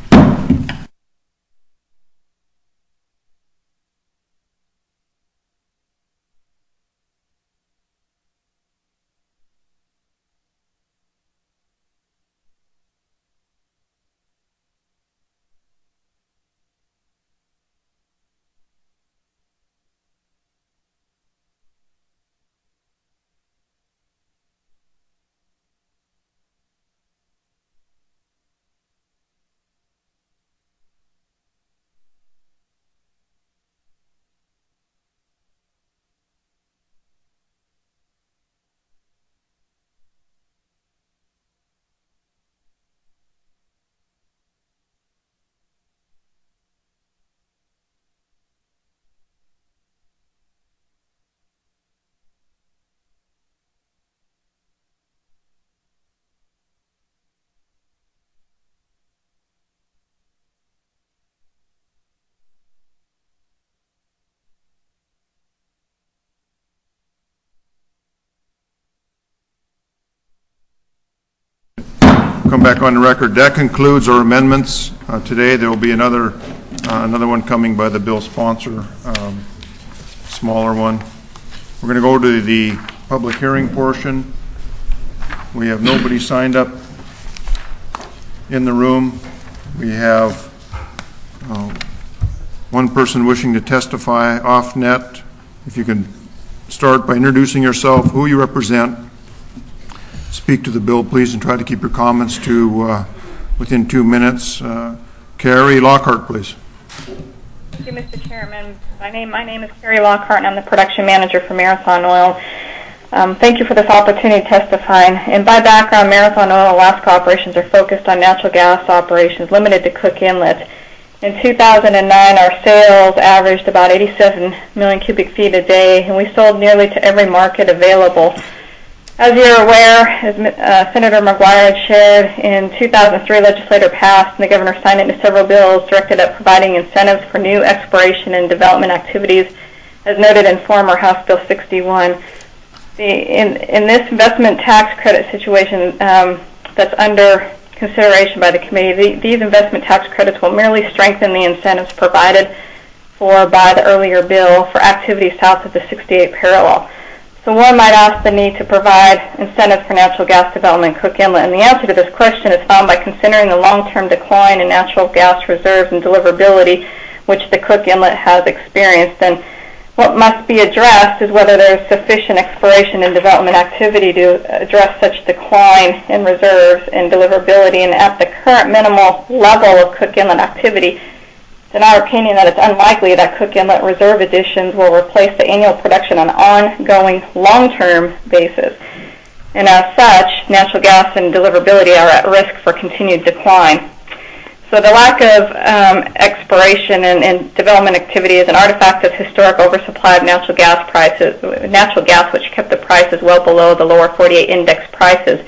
Come back on the record. That concludes our amendments. Uh, today there will be another uh, another one coming by the bill sponsor, um, smaller one. We're going to go to the public hearing portion. We have nobody signed up in the room. We have uh, one person wishing to testify off net. If you can start by introducing yourself, who you represent, speak to the bill, please, and try to keep your comments to uh, within two minutes. Uh, Carrie Lockhart, please. Thank you, Mister Chairman. My name, my name is Carrie Lockhart, and I'm the production manager for Marathon Oil. Um, thank you for this opportunity to testify. And by background, Marathon Oil Alaska operations are focused on natural gas operations limited to Cook Inlet. In two thousand nine, our sales averaged about eighty-seven million cubic feet a day, and we sold nearly to every market available. As you're aware, as uh, Senator McGuire had shared, in two thousand three, legislature passed and the governor signed into several bills directed at providing incentives for new exploration and development activities, as noted in former House Bill sixty-one. The, in, in this investment tax credit situation um, that's under consideration by the committee, the, these investment tax credits will merely strengthen the incentives provided for by the earlier bill for activities south of the sixty-eight parallel. So one might ask the need to provide incentives for natural gas development in Cook Inlet, and the answer to this question is found by considering the long-term decline in natural gas reserves and deliverability which the Cook Inlet has experienced. And what must be addressed is whether there is sufficient exploration and development activity to address such decline in reserves and deliverability. And at the current minimal level of Cook Inlet activity, it's in our opinion that it's unlikely that Cook Inlet reserve additions will replace the annual production on an ongoing long-term basis. And as such, natural gas and deliverability are at risk for continued decline. So the lack of um, exploration and, and development activity is an artifact of historic oversupply of natural gas prices, natural gas which kept the prices well below the lower forty-eight index prices,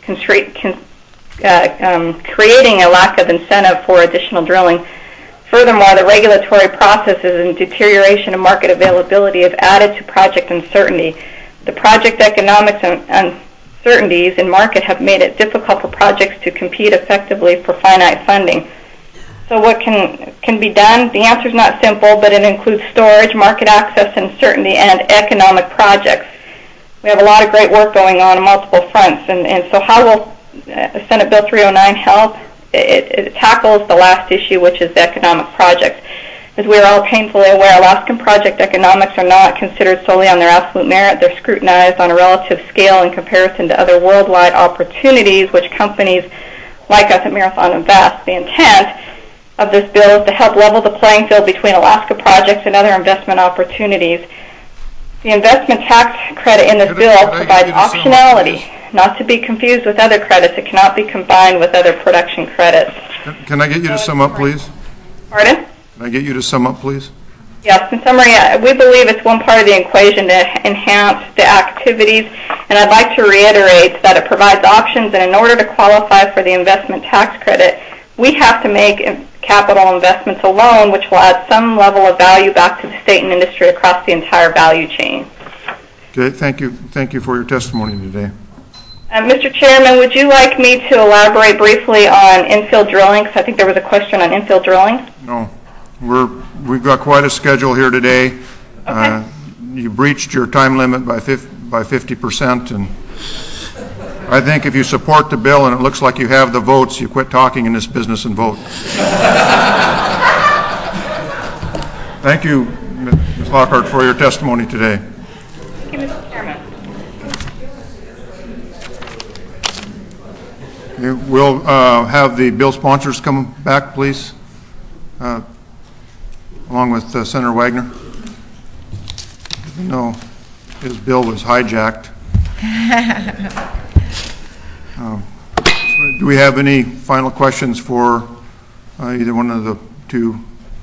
con- uh, um, creating a lack of incentive for additional drilling. Furthermore, the regulatory processes and deterioration of market availability have added to project uncertainty. The project economics and uncertainties in market have made it difficult for projects to compete effectively for finite funding. So what can, can be done? The answer is not simple, but it includes storage, market access, uncertainty, and economic projects. We have a lot of great work going on on multiple fronts, and, and so how will uh, Senate Bill three oh nine help? It, it tackles the last issue, which is the economic projects. As we are all painfully aware, Alaskan project economics are not considered solely on their absolute merit. They're scrutinized on a relative scale in comparison to other worldwide opportunities which companies like us at Marathon invest. The intent of this bill is to help level the playing field between Alaska projects and other investment opportunities. The investment tax credit in this bill provides optionality, not to be confused with other credits. It cannot be combined with other production credits. Can I get you to sum up, please? Pardon? Can I get you to sum up, please? Yes, in summary, uh, we believe it's one part of the equation to enhance the activities, and I'd like to reiterate that it provides options, and in order to qualify for the investment tax credit, we have to make capital investments alone, which will add some level of value back to the state and industry across the entire value chain. Okay, thank you. Thank you for your testimony today. Uh, Mister Chairman, would you like me to elaborate briefly on infill drilling? Because I think there was a question on infill drilling. No, we're, we've got quite a schedule here today. Okay. Uh, you breached your time limit by fif by fifty percent, and I think if you support the bill and it looks like you have the votes, you quit talking in this business and vote. Thank you, Miz Lockhart, for your testimony today. Thank you, Mister Chairman. Okay, we'll uh, have the bill sponsors come back, please, uh, along with uh, Senator Wagner. No, his bill was hijacked. um, do we have any final questions for uh, either one of the two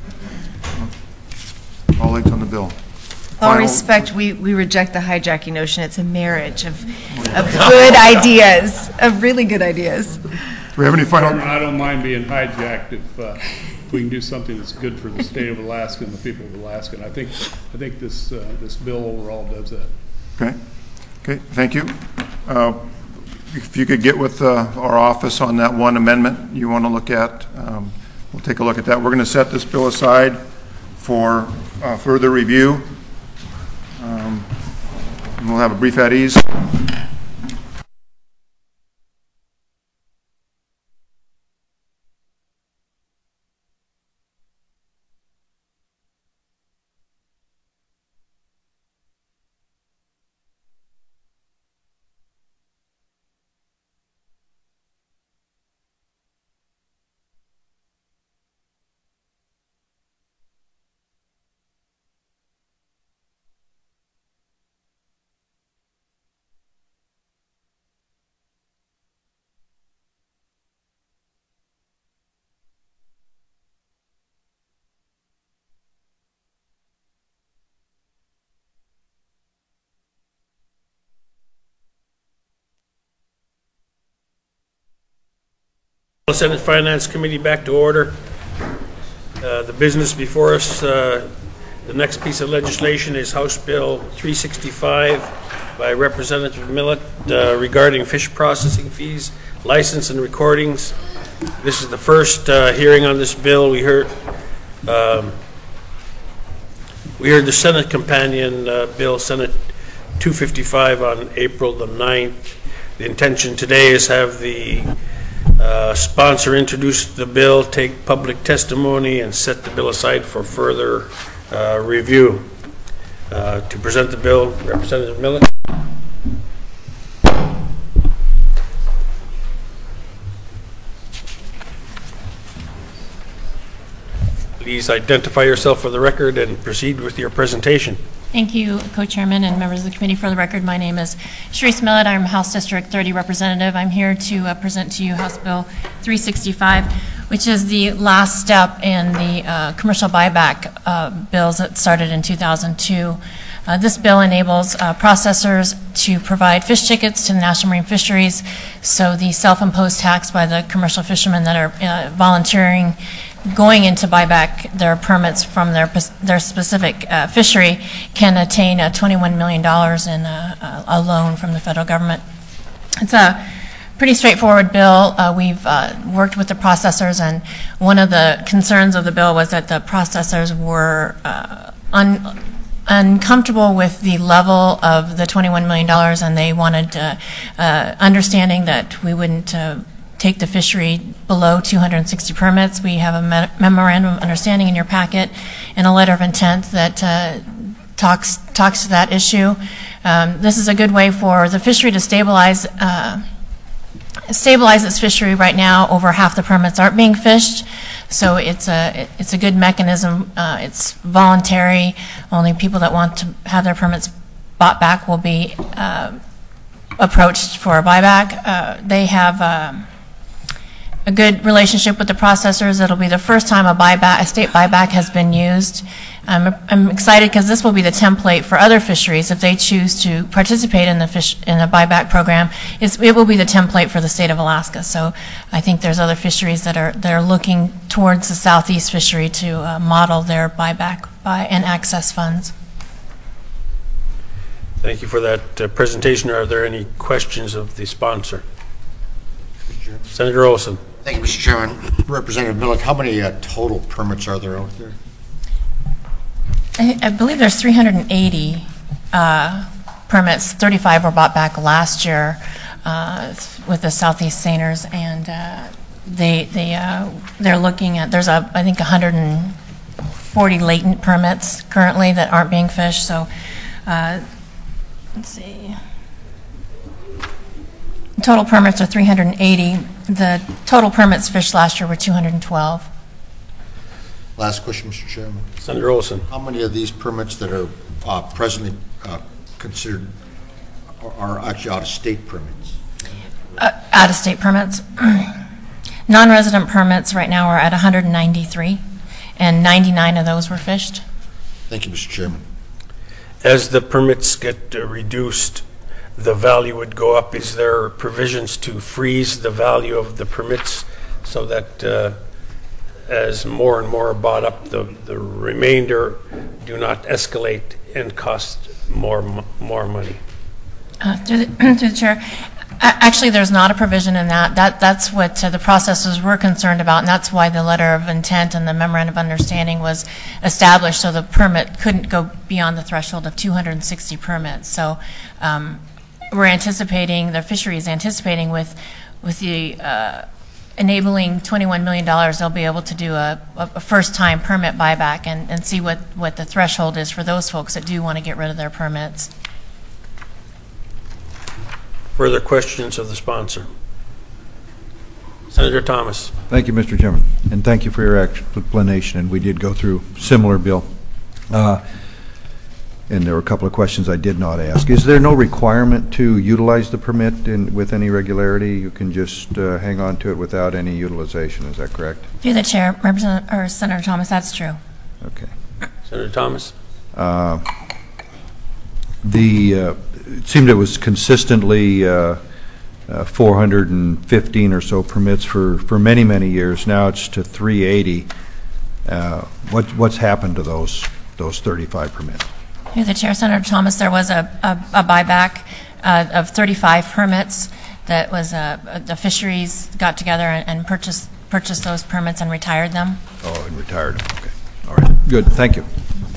uh, colleagues on the bill? All Final- respect, we, we reject the hijacking notion. It's a marriage of, of good ideas, of really good ideas. Do we have any final? I don't mind being hijacked if uh, we can do something that's good for the state of Alaska and the people of Alaska. And I think I think this uh, this bill overall does that. Okay. Okay. Thank you. Uh, if you could get with uh, our office on that one amendment you want to look at, um, we'll take a look at that. We're going to set this bill aside for uh, further review. Um, and we'll have a brief at ease. Senate Finance Committee back to order. Uh, the business before us, uh, the next piece of legislation is House Bill three sixty-five by Representative Millett uh, regarding fish processing fees, license and recordings. This is the first uh, hearing on this bill. We heard um, we heard the Senate companion uh, bill, Senate two fifty-five, on April the ninth. The intention today is have the Uh, sponsor introduce the bill, take public testimony, and set the bill aside for further uh, review. Uh, to present the bill, Representative Millett. Please identify yourself for the record and proceed with your presentation. Thank you, Co-Chairman and members of the committee. For the record, my name is Sharice Millett. I'm House District thirty representative. I'm here to uh, present to you House Bill three sixty-five, which is the last step in the uh, commercial buyback uh, bills that started in two thousand two. Uh, this bill enables uh, processors to provide fish tickets to the National Marine Fisheries, so the self-imposed tax by the commercial fishermen that are uh, volunteering going into buyback their permits from their their specific uh, fishery can attain uh, twenty-one million dollars in a, a loan from the federal government. It's a pretty straightforward bill. Uh, we've uh, worked with the processors, and one of the concerns of the bill was that the processors were uh, un uncomfortable with the level of the twenty-one million dollars, and they wanted uh, uh, understanding that we wouldn't uh, take the fishery below two hundred sixty permits. We have a me memorandum of understanding in your packet and a letter of intent that uh, talks talks to that issue. Um, this is a good way for the fishery to stabilize uh, stabilize its fishery. Right now, over half the permits aren't being fished, so it's a it's a good mechanism. Uh, it's voluntary. Only people that want to have their permits bought back will be uh, approached for a buyback. Uh, they have um, a good relationship with the processors. It'll be the first time a buyback, a state buyback has been used. Um, I'm excited because this will be the template for other fisheries if they choose to participate in the fish in a buyback program. It's, it will be the template for the state of Alaska. So I think there's other fisheries that are that are looking towards the southeast fishery to uh, model their buyback by and access funds. Thank you for that uh, presentation. Are there any questions of the sponsor? Senator Olson. Thank you, Mister Chairman. Representative Millick, how many uh, total permits are there out there? I, I believe there's three hundred eighty uh, permits. thirty-five were bought back last year uh, with the Southeast Saners, and uh, they they uh, they're looking at. There's a I think one hundred forty latent permits currently that aren't being fished. So uh, let's see. Total permits are three hundred eighty. The total permits fished last year were two hundred twelve. Last question, Mister Chairman. Senator Olson. How many of these permits that are uh, presently uh, considered are, are actually out-of-state permits? Uh, out-of-state permits. Non-resident permits right now are at one hundred ninety-three, and ninety-nine of those were fished. Thank you, Mister Chairman. As the permits get uh, reduced, the value would go up. Is there provisions to freeze the value of the permits so that uh, as more and more are bought up, the, the remainder do not escalate and cost more more money? Uh, through, the, through the chair, actually, there's not a provision in that. That that's what uh, the processors were concerned about, and that's why the letter of intent and the memorandum of understanding was established, so the permit couldn't go beyond the threshold of two hundred sixty permits. So um, we're anticipating, the fishery is anticipating with with the uh, enabling twenty-one million dollars, they'll be able to do a, a first-time permit buyback and, and see what, what the threshold is for those folks that do want to get rid of their permits. Further questions of the sponsor? Senator Thomas. Thank you, Mister Chairman, and thank you for your explanation. And we did go through similar bill, uh, and there were a couple of questions I did not ask. Is there no requirement to utilize the permit in, with any regularity? You can just uh, hang on to it without any utilization. Is that correct? Through the chair, Representative or Senator Thomas, that's true. Okay. Senator Thomas. Uh, the uh, it seemed it was consistently uh, uh, four hundred fifteen or so permits for, for many, many years. Now it's to three eighty. Uh, what, what's happened to those those thirty-five permits? Through the chair, Senator Thomas, there was a, a, a buyback uh, of thirty-five permits that was uh, the fisheries got together and, and purchased purchased those permits and retired them. Oh, and retired them. Okay. All right. Good. Thank you.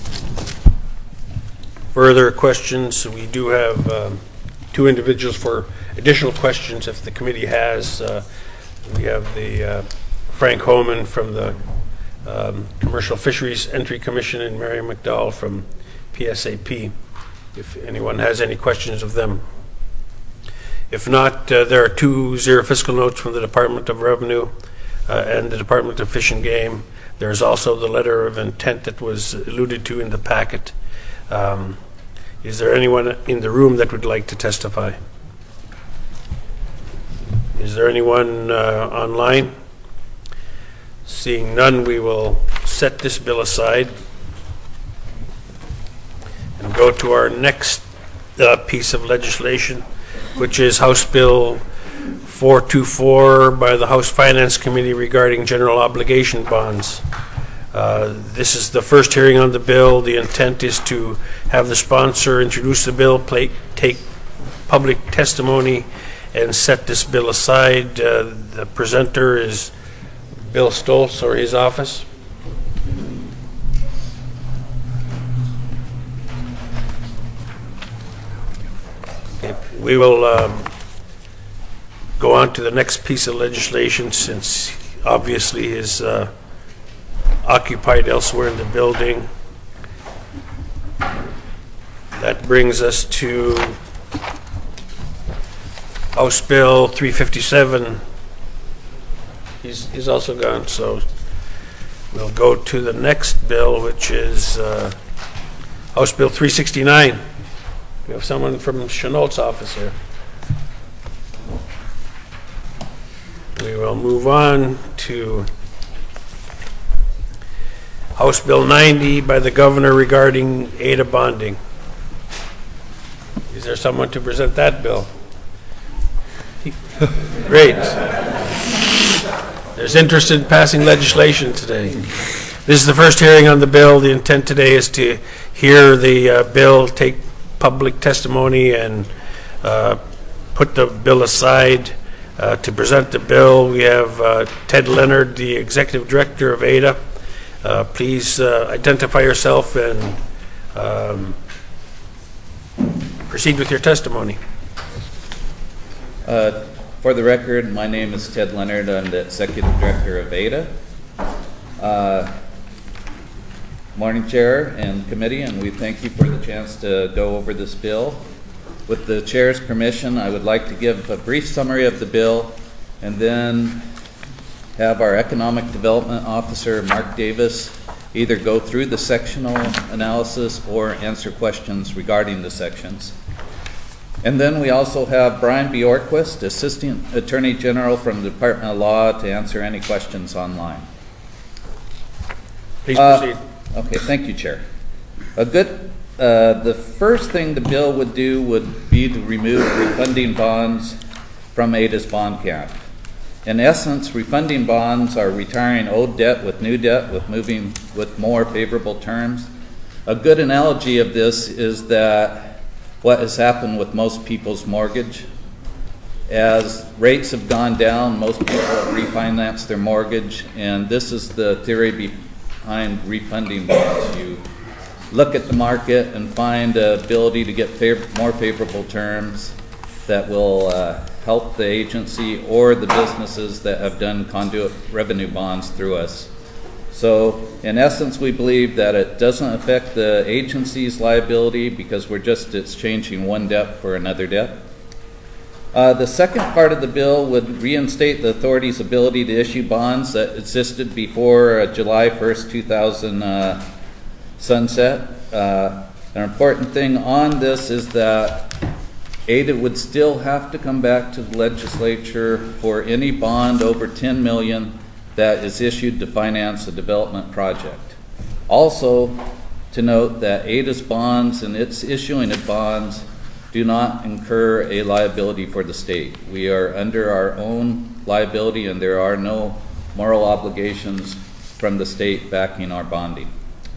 Further questions? We do have um, two individuals for additional questions if the committee has. Uh, we have the uh, Frank Homan from the um, Commercial Fisheries Entry Commission and Mary McDowell from P S A P, if anyone has any questions of them. If not, uh, there are two zero fiscal notes from the Department of Revenue uh, and the Department of Fish and Game. There's also the letter of intent that was alluded to in the packet. Um, is there anyone in the room that would like to testify? Is there anyone uh, online? Seeing none, we will set this bill aside and go to our next uh, piece of legislation, which is House Bill four twenty-four by the House Finance Committee regarding general obligation bonds. Uh, this is the first hearing on the bill. The intent is to have the sponsor introduce the bill, play, take public testimony, and set this bill aside. Uh, the presenter is Bill Stoltz, or his office. Okay, we will um, go on to the next piece of legislation, since obviously is uh, occupied elsewhere in the building. That brings us to House Bill three fifty-seven. He's, he's also gone, so we'll go to the next bill, which is uh, House Bill three sixty-nine. We have someone from Chenault's office here. We will move on to House Bill ninety by the governor regarding A D A bonding. Is there someone to present that bill? Great. There's interest in passing legislation today. This is the first hearing on the bill. The intent today is to hear the uh, bill, take public testimony and uh, put the bill aside. Uh, to present the bill, we have uh, Ted Leonard, the Executive Director of A D A. Uh, please uh, identify yourself and um, proceed with your testimony. Uh, for the record, my name is Ted Leonard. I'm the Executive Director of A D A. Uh, morning, Chair and Committee, and we thank you for the chance to go over this bill. With the Chair's permission, I would like to give a brief summary of the bill and then have our Economic Development Officer, Mark Davis, either go through the sectional analysis or answer questions regarding the sections. And then we also have Brian Bjorkquist, Assistant Attorney General from the Department of Law, to answer any questions online. Please proceed. Uh, okay, thank you, Chair. A good Uh, the first thing the bill would do would be to remove refunding bonds from A D A's bond cap. In essence, refunding bonds are retiring old debt with new debt with moving with more favorable terms. A good analogy of this is that what has happened with most people's mortgage. As rates have gone down, most people have refinanced their mortgage, and this is the theory behind refunding bonds. You look at the market and find the ability to get favor- more favorable terms that will uh, help the agency or the businesses that have done conduit revenue bonds through us. So in essence, we believe that it doesn't affect the agency's liability because we're just exchanging one debt for another debt. Uh, the second part of the bill would reinstate the authority's ability to issue bonds that existed before uh, July first, two thousand uh, sunset. Uh, an important thing on this is that A D A would still have to come back to the legislature for any bond over ten million dollars that is issued to finance a development project. Also, to note that A D A's bonds and its issuing of bonds do not incur a liability for the state. We are under our own liability and there are no moral obligations from the state backing our bonding.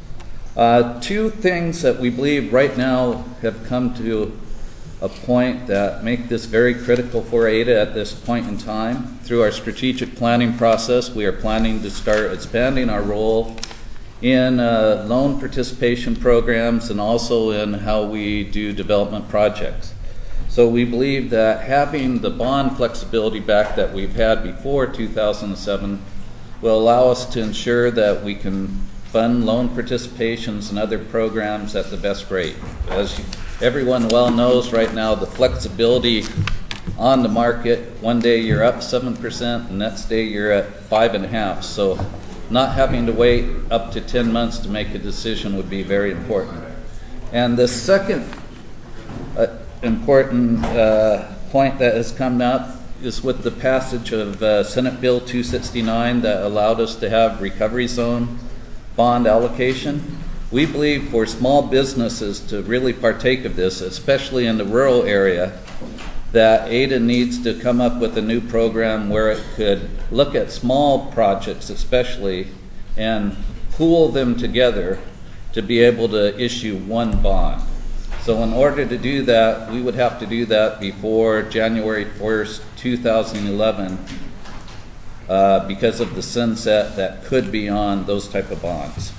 Uh, two things that we believe right now have come to a point that make this very critical for A D A at this point in time. Through our strategic planning process, we are planning to start expanding our role in uh, loan participation programs and also in how we do development projects. So we believe that having the bond flexibility back that we've had before two thousand seven will allow us to ensure that we can fund loan participations and other programs at the best rate. As everyone well knows right now, the flexibility on the market, one day you're up seven percent, the next day you're at five and a half. So not having to wait up to ten months to make a decision would be very important. And the second uh, important uh, point that has come up is with the passage of uh, Senate Bill two sixty-nine that allowed us to have recovery zone bond allocation. We believe for small businesses to really partake of this, especially in the rural area, that A D A needs to come up with a new program where it could look at small projects especially and pool them together to be able to issue one bond. So in order to do that, we would have to do that before January first, two thousand eleven uh, because of the sunset that could be on those type of bonds.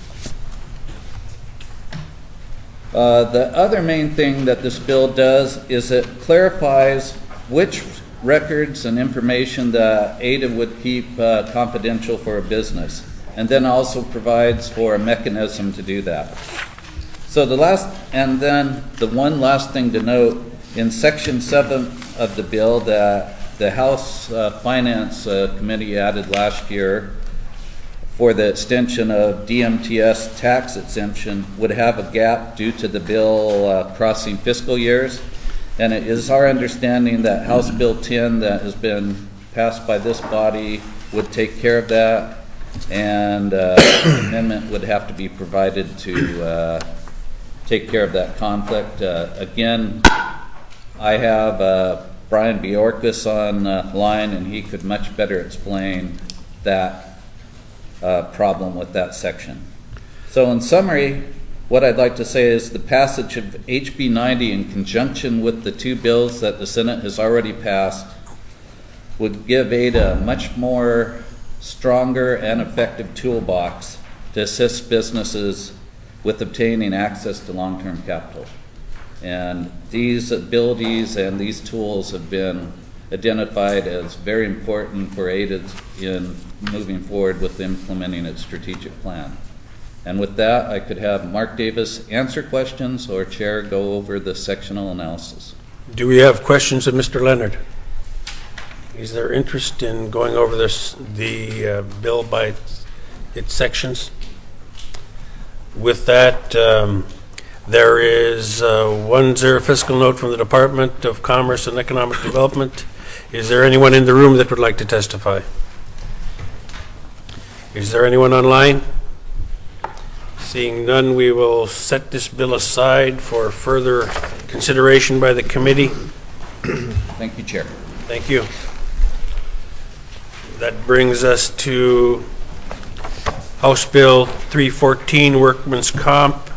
Uh, the other main thing that this bill does is it clarifies which records and information that A D A would keep uh, confidential for a business, and then also provides for a mechanism to do that. So the last, and then the one last thing to note, in section seven of the bill that the House uh, Finance uh, Committee added last year for the extension of D M T S tax exemption would have a gap due to the bill uh, crossing fiscal years. And it is our understanding that House Bill ten that has been passed by this body would take care of that, and uh, an amendment would have to be provided to uh, take care of that conflict. Uh, again, I have uh, Brian Bjorkquist on uh, line, and he could much better explain that Uh, problem with that section. So in summary, what I'd like to say is the passage of H B ninety in conjunction with the two bills that the Senate has already passed would give A D A a much more stronger and effective toolbox to assist businesses with obtaining access to long-term capital. And these abilities and these tools have been identified as very important for A D A in moving forward with implementing its strategic plan. And with that, I could have Mark Davis answer questions or Chair go over the sectional analysis. Do we have questions of Mister Leonard? Is there interest in going over this, the uh, bill by its, its sections? With that, um, there is uh, one zero fiscal note from the Department of Commerce and Economic Development. Is there anyone in the room that would like to testify? Is there anyone online? Seeing none, we will set this bill aside for further consideration by the committee. Thank you, Chair. Thank you. That brings us to House Bill three fourteen, Workman's Comp.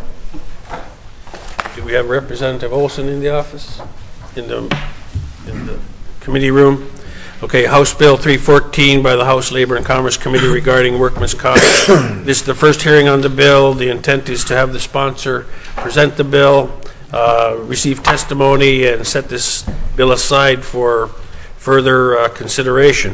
Do we have Representative Olson in the office? In the, in the committee room? Okay, House Bill three fourteen by the House Labor and Commerce Committee regarding Workman's Comp. This is the first hearing on the bill. The intent is to have the sponsor present the bill, uh, receive testimony, and set this bill aside for further uh, consideration.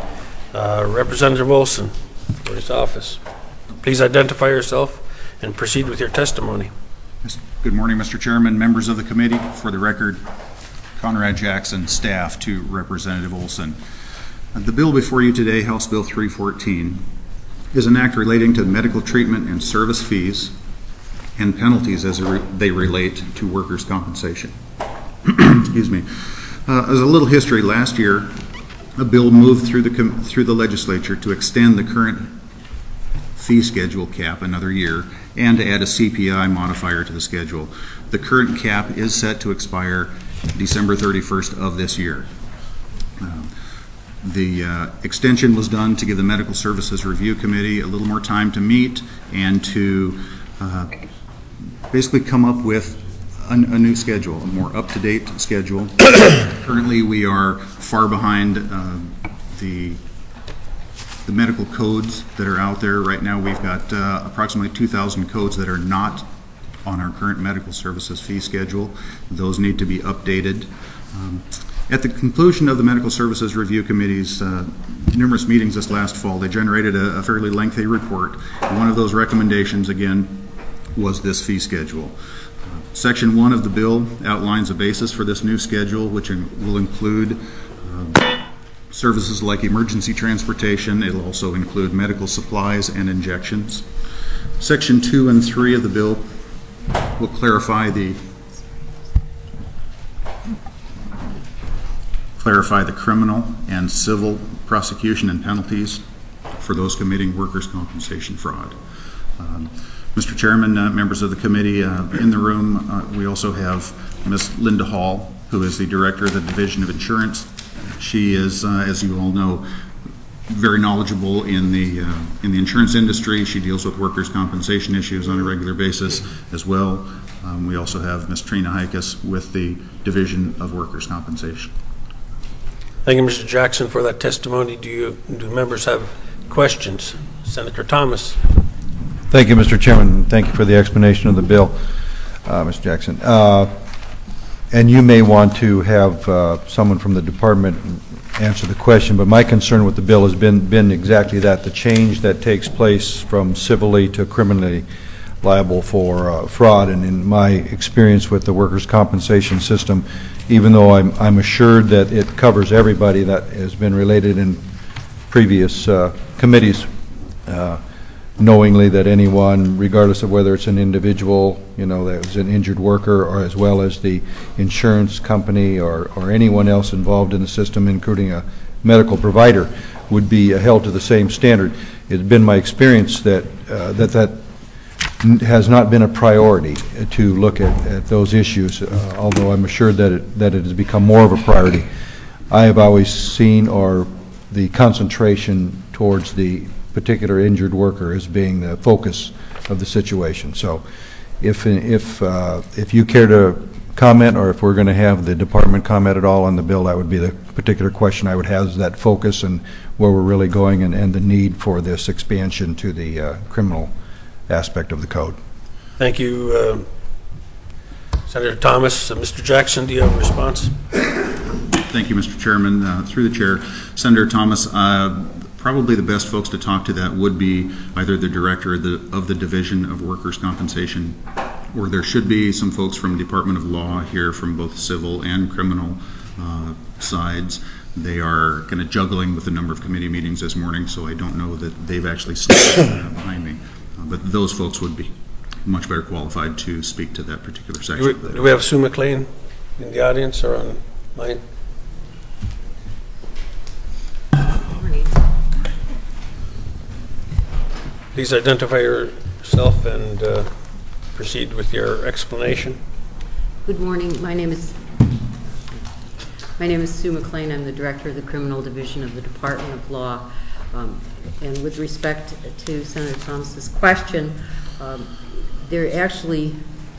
Uh, Representative Olson, for his office. Please identify yourself and proceed with your testimony. Good morning, Mister Chairman, members of the committee. For the record, Conrad Jackson, staff to Representative Olson. The bill before you today, House Bill three fourteen, is an act relating to medical treatment and service fees and penalties as they relate to workers' compensation. Excuse me. Uh, as a little history, last year, a bill moved through the through the legislature to extend the current fee schedule cap another year and to add a C P I modifier to the schedule. The current cap is set to expire December thirty-first of this year. Uh, the uh, extension was done to give the Medical Services Review Committee a little more time to meet and to uh, basically come up with a, a new schedule, a more up-to-date schedule. Currently, we are far behind uh, the the medical codes that are out there. Right now, we've got uh, approximately two thousand codes that are not on our current medical services fee schedule. Those need to be updated. Um, at the conclusion of the Medical Services Review Committee's uh, numerous meetings this last fall, they generated a, a fairly lengthy report. And one of those recommendations, again, was this fee schedule. Uh, Section one of the bill outlines a basis for this new schedule, which in, will include uh, services like emergency transportation. It'll also include medical supplies and injections. Section two and three of the bill will clarify the clarify the criminal and civil prosecution and penalties for those committing workers' compensation fraud. Um, Mister Chairman, uh, members of the committee, uh, in the room, uh, we also have Miz Linda Hall, who is the Director of the Division of Insurance. She is, uh, as you all know, very knowledgeable in the uh, in the insurance industry. She deals with workers' compensation issues on a regular basis as well. Um, we also have Miz Trina Hikas with the Division of Workers' Compensation. Thank you, Mister Jackson, for that testimony. Do you do members have questions? Senator Thomas. Thank you, Mister Chairman. Thank you for the explanation of the bill, uh, Mister Jackson. Uh, and you may want to have uh, someone from the department answer the question, but my concern with the bill has been been exactly that, the change that takes place from civilly to criminally liable for uh, fraud. And in my experience with the workers' compensation system, even though I'm, I'm assured that it covers everybody that has been related in previous uh, committees, uh, knowingly that anyone, regardless of whether it's an individual, you know, that was an injured worker, or as well as the insurance company or, or anyone else involved in the system, including a medical provider, would be held to the same standard. It's been my experience that uh, that that has not been a priority to look at, at those issues, uh, although I'm assured that it, that it has become more of a priority. I have always seen or the concentration towards the particular injured worker as being the focus of the situation. So if, if, uh, if you care to comment, or if we're going to have the department comment at all on the bill, that would be the particular question I would have, is that focus and where we're really going, and, and the need for this expansion to the uh, criminal aspect of the code. Thank you, uh, Senator Thomas. Uh, Mister Jackson, do you have a response? Thank you, Mister Chairman. Uh, through the chair, Senator Thomas, uh, probably the best folks to talk to that would be either the director of the, of the Division of Workers' Compensation, or there should be some folks from Department of Law here from both civil and criminal uh, sides. They are kind of juggling with a number of committee meetings this morning, so I don't know that they've actually snuck behind me. Uh, but those folks would be much better qualified to speak to that particular section. Do we, do we have Sue McLean in the audience or online? Please identify yourself and uh, proceed with your explanation. Good morning. My name is my name is Sue McLean. I'm the director of the Criminal Division of the Department of Law. Um, and with respect to Senator Thomas's question, um, there actually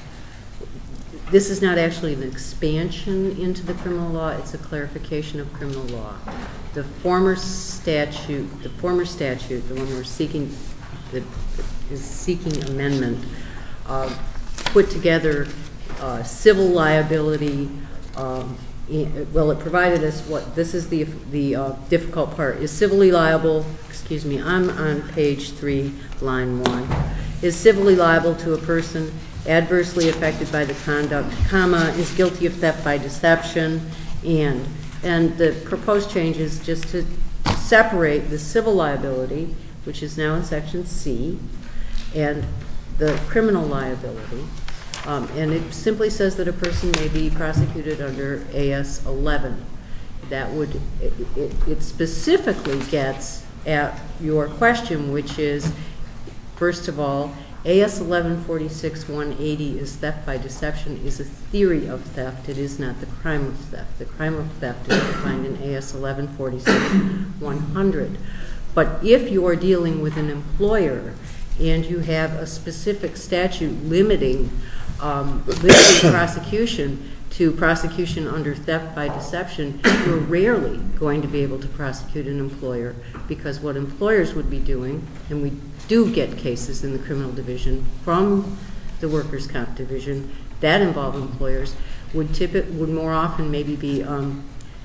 this is not actually an expansion into the criminal law. It's a clarification of criminal law. The former statute, the former statute, the one we're seeking. That is seeking amendment, uh, put together uh, civil liability. Um, in, well, it provided us what this is the the uh, difficult part is civilly liable. Excuse me, I'm on page three, line one. Is civilly liable to a person adversely affected by the conduct, comma, is guilty of theft by deception, and and the proposed change is just to separate the civil liability, which is now in section C, and the criminal liability. Um, and it simply says that a person may be prosecuted under A S eleven. That would, it, it, it specifically gets at your question, which is, first of all, A S eleven forty-six one eighty is theft by deception, is a theory of theft. It is not the crime of theft. The crime of theft is defined in A S eleven forty-six one hundred. But if you are dealing with an employer and you have a specific statute limiting, um, limiting prosecution to prosecution under theft by deception, you're rarely going to be able to prosecute an employer, because what employers would be doing, and we do get cases in the criminal division from the workers' comp division that involve employers, would tip it, would more often maybe be um,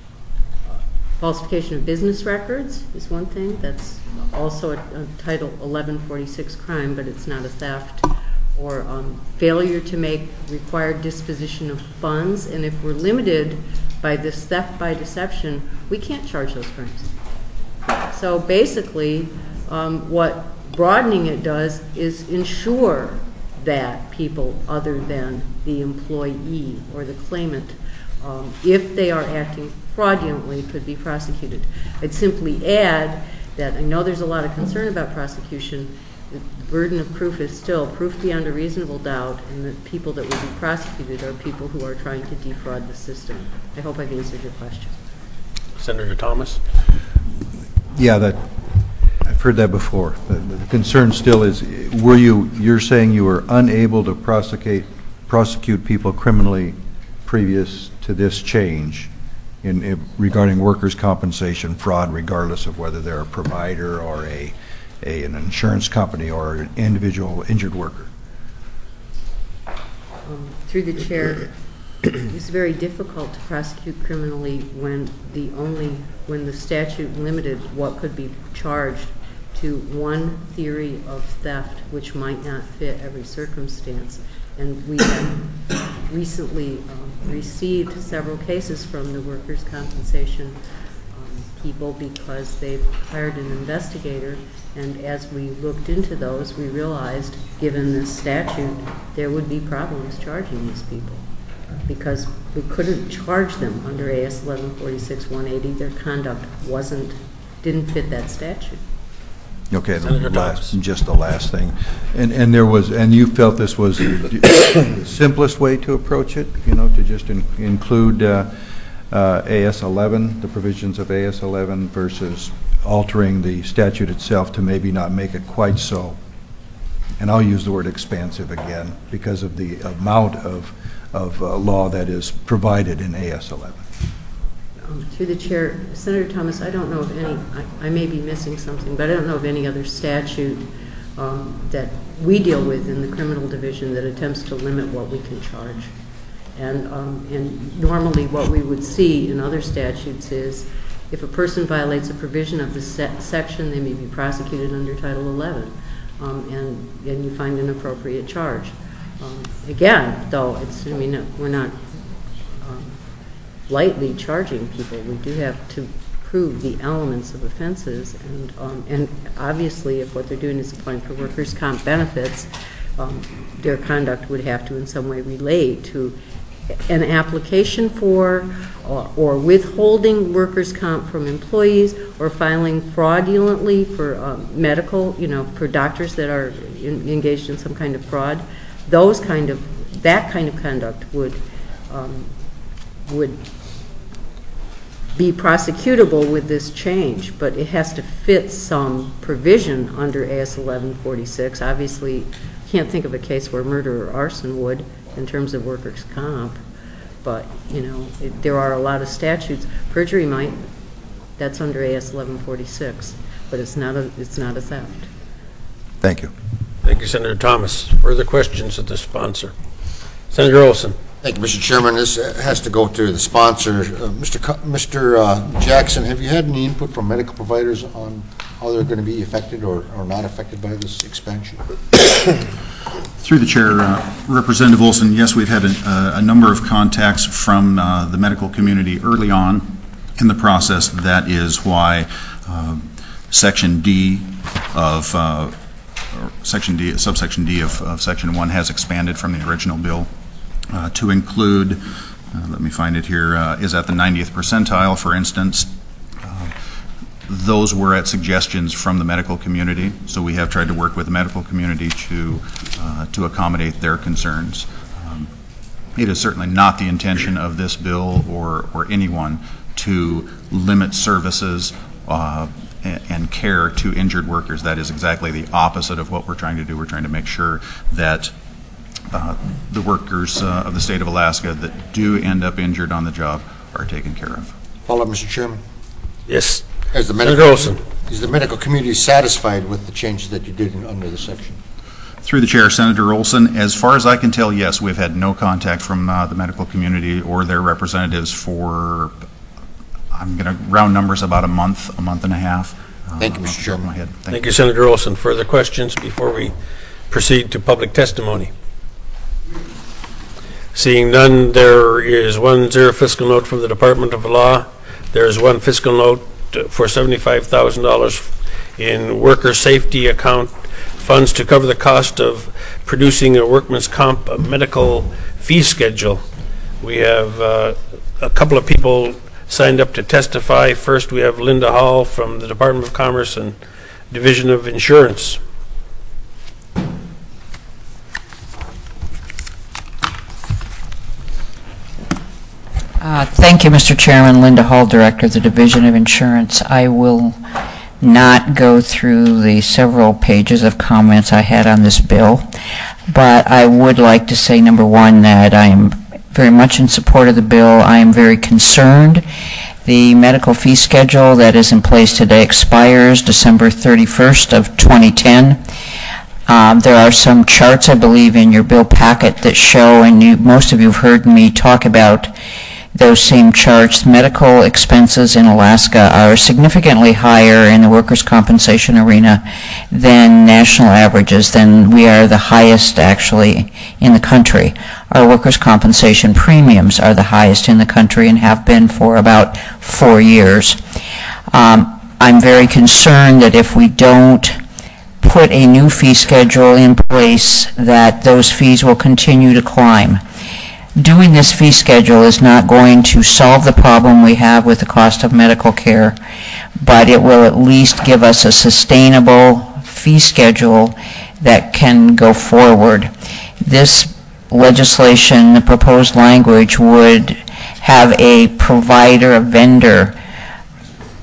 falsification of business records is one thing. That's also a, a Title eleven forty-six crime, but it's not a theft. Or um, failure to make required disposition of funds. And if we're limited by this theft by deception, we can't charge those crimes. So basically, um, what broadening it does is ensure that people other than the employee or the claimant, um, if they are acting fraudulently, could be prosecuted. I'd simply add that I know there's a lot of concern about prosecution. The burden of proof is still proof beyond a reasonable doubt, and the people that will be prosecuted are people who are trying to defraud the system. I hope I've answered your question. Senator Thomas? Yeah, that I've heard that before. The, the concern still is, were you, you're saying you were unable to prosecute, prosecute people criminally previous to this change in, in regarding workers' compensation fraud, regardless of whether they're a provider or a A, an insurance company or an individual injured worker? Um, through the chair, it's very difficult to prosecute criminally when the only, when the statute limited what could be charged to one theory of theft, which might not fit every circumstance. And we have recently um, received several cases from the workers' compensation people because they've hired an investigator, and as we looked into those, we realized, given this statute, there would be problems charging these people because we couldn't charge them under A S eleven forty-six one eighty. Their conduct wasn't, didn't fit that statute. Okay, the last, just the last thing, and and there was, and you felt this was the simplest way to approach it, you know, to just in, include uh, uh, A S eleven, the provisions of A S eleven, versus altering the statute itself to maybe not make it quite so and I'll use the word expansive again, because of the amount of, of uh, law that is provided in A S eleven. Um, through the chair, Senator Thomas, I don't know of any, I, I may be missing something, but I don't know of any other statute um, that we deal with in the criminal division that attempts to limit what we can charge. And, um, and normally what we would see in other statutes is if a person violates a provision of the se section, they may be prosecuted under Title eleven, um, and, and you find an appropriate charge. Um, again, though, it's, I mean, we're not um, lightly charging people. We do have to prove the elements of offenses, and, um, and obviously if what they're doing is applying for workers' comp benefits, um, their conduct would have to in some way relate to an application for or, or withholding workers' comp from employees, or filing fraudulently for um, medical, you know, for doctors that are in, engaged in some kind of fraud. Those kind of, that kind of conduct would um, would be prosecutable with this change, but it has to fit some provision under A S eleven forty-six. Obviously, can't think of a case where murder or arson would, in terms of workers' comp, but you know, it, there are a lot of statutes. Perjury might, that's under A S eleven forty-six, but it's not a it's not a theft. Thank you. Thank you, Senator Thomas. Further questions of the sponsor? Senator Olson. Thank you, Mister Chairman. This uh, has to go to the sponsor. Uh, Mister Co Mister Uh, Jackson, have you had any input from medical providers on how they're going to be affected or, or not affected by this expansion? Through the chair, uh, Representative Olson, yes, we've had a, uh, a number of contacts from uh, the medical community early on in the process. That is why uh, Section D of uh, Section D, subsection D of, of Section one has expanded from the original bill uh, to include, uh, let me find it here, uh, is at the ninetieth percentile, for instance. Uh, those were at suggestions from the medical community, so we have tried to work with the medical community to, uh, to accommodate their concerns. Um, it is certainly not the intention of this bill or, or anyone to limit services uh, and care to injured workers. That is exactly the opposite of what we're trying to do. We're trying to make sure that uh, the workers uh, of the state of Alaska that do end up injured on the job are taken care of. Follow up, Mister Chairman. Yes. As the medical, is the medical community satisfied with the changes that you did in, under the section? Through the chair, Senator Olson, as far as I can tell, yes, we've had no contact from uh, the medical community or their representatives for, I'm going to round numbers, about a month, a month and a half. Thank you, Mister Chairman. Thank, Thank you, Senator Olson. Further questions before we proceed to public testimony? Seeing none, there is one zero fiscal note from the Department of Law. There is one fiscal note for seventy-five thousand dollars in worker safety account funds to cover the cost of producing a workman's comp a medical fee schedule. We have uh, a couple of people signed up to testify. First, we have Linda Hall from the Department of Commerce and Division of Insurance. Uh, thank you, Mister Chairman. Linda Hall, Director of the Division of Insurance. I will not go through the several pages of comments I had on this bill, but I would like to say, number one, that I am very much in support of the bill. I am very concerned. The medical fee schedule that is in place today expires December thirty-first of twenty ten. Um, there are some charts, I believe, in your bill packet that show, and you, most of you have heard me talk about those same charts. Medical expenses in Alaska are significantly higher in the workers' compensation arena than national averages. Then we are the highest, actually, in the country. Our workers' compensation premiums are the highest in the country and have been for about four years. Um, I'm very concerned that if we don't put a new fee schedule in place, that those fees will continue to climb. Doing this fee schedule is not going to solve the problem we have with the cost of medical care, but it will at least give us a sustainable fee schedule that can go forward. This legislation, the proposed language, would have a provider, a vendor,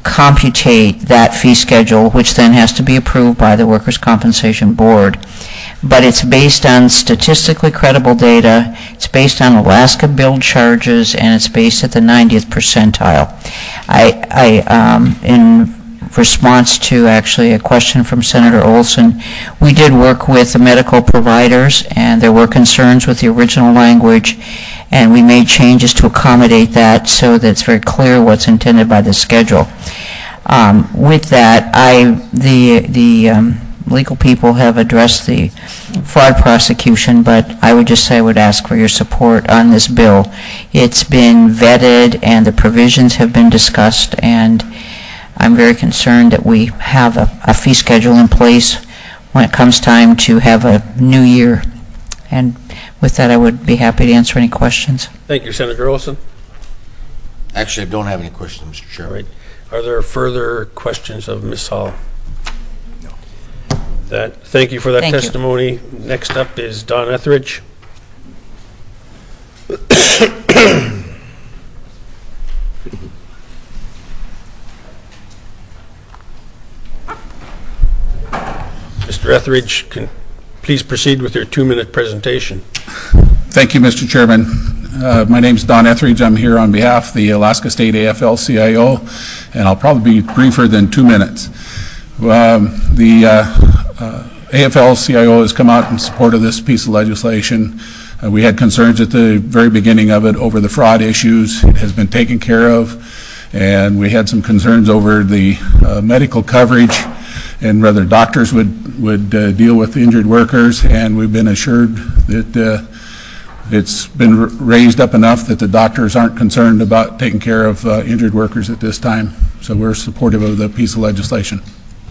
computate that fee schedule, which then has to be approved by the Workers' Compensation Board. but it's based on statistically credible data, it's based on Alaska billed charges, and it's based at the ninetieth percentile. I, I um, in response to actually a question from Senator Olson, we did work with the medical providers, and there were concerns with the original language, and we made changes to accommodate that so that it's very clear what's intended by the schedule. Um, with that, I the the um, legal people have addressed the fraud prosecution, but I would just say I would ask for your support on this bill. It's been vetted and the provisions have been discussed, and I'm very concerned that we have a, a fee schedule in place when it comes time to have a new year. And with that, I would be happy to answer any questions. Thank you, Senator Olson. Actually, I don't have any questions, Mister Chairman. Right. Are there further questions of Miz Hall? No. That, thank you for that Thank you. testimony. Next up is Don Etheridge. Mister Etheridge, can please proceed with your two-minute presentation. Thank you, Mister Chairman. Uh, my name is Don Etheridge. I'm here on behalf of the Alaska State A F L C I O, and I'll probably be briefer than two minutes. Um, the uh, uh, A F L C I O has come out in support of this piece of legislation. Uh, we had concerns at the very beginning of it over the fraud issues. It has been taken care of, and we had some concerns over the uh, medical coverage and whether doctors would, would uh, deal with injured workers, and we've been assured that uh, it's been raised up enough that the doctors aren't concerned about taking care of uh, injured workers at this time. So we're supportive of the piece of legislation.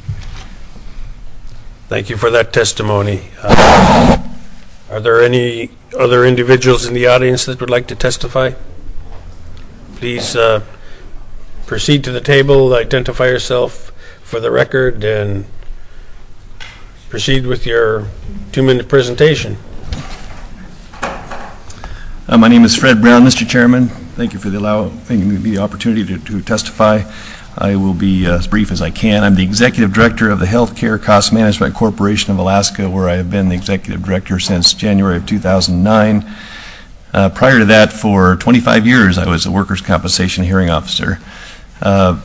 Thank you for that testimony. Uh, are there any other individuals in the audience that would like to testify? Please uh, proceed to the table, identify yourself for the record, and proceed with your two-minute presentation. Uh, my name is Fred Brown, Mister Chairman. Thank you for the, allow, the opportunity to, to testify. I will be uh, as brief as I can. I'm the Executive Director of the Healthcare Cost Management Corporation of Alaska, where I have been the Executive Director since January of two thousand nine. Uh, prior to that, for twenty-five years, I was a Workers' Compensation Hearing Officer. Uh,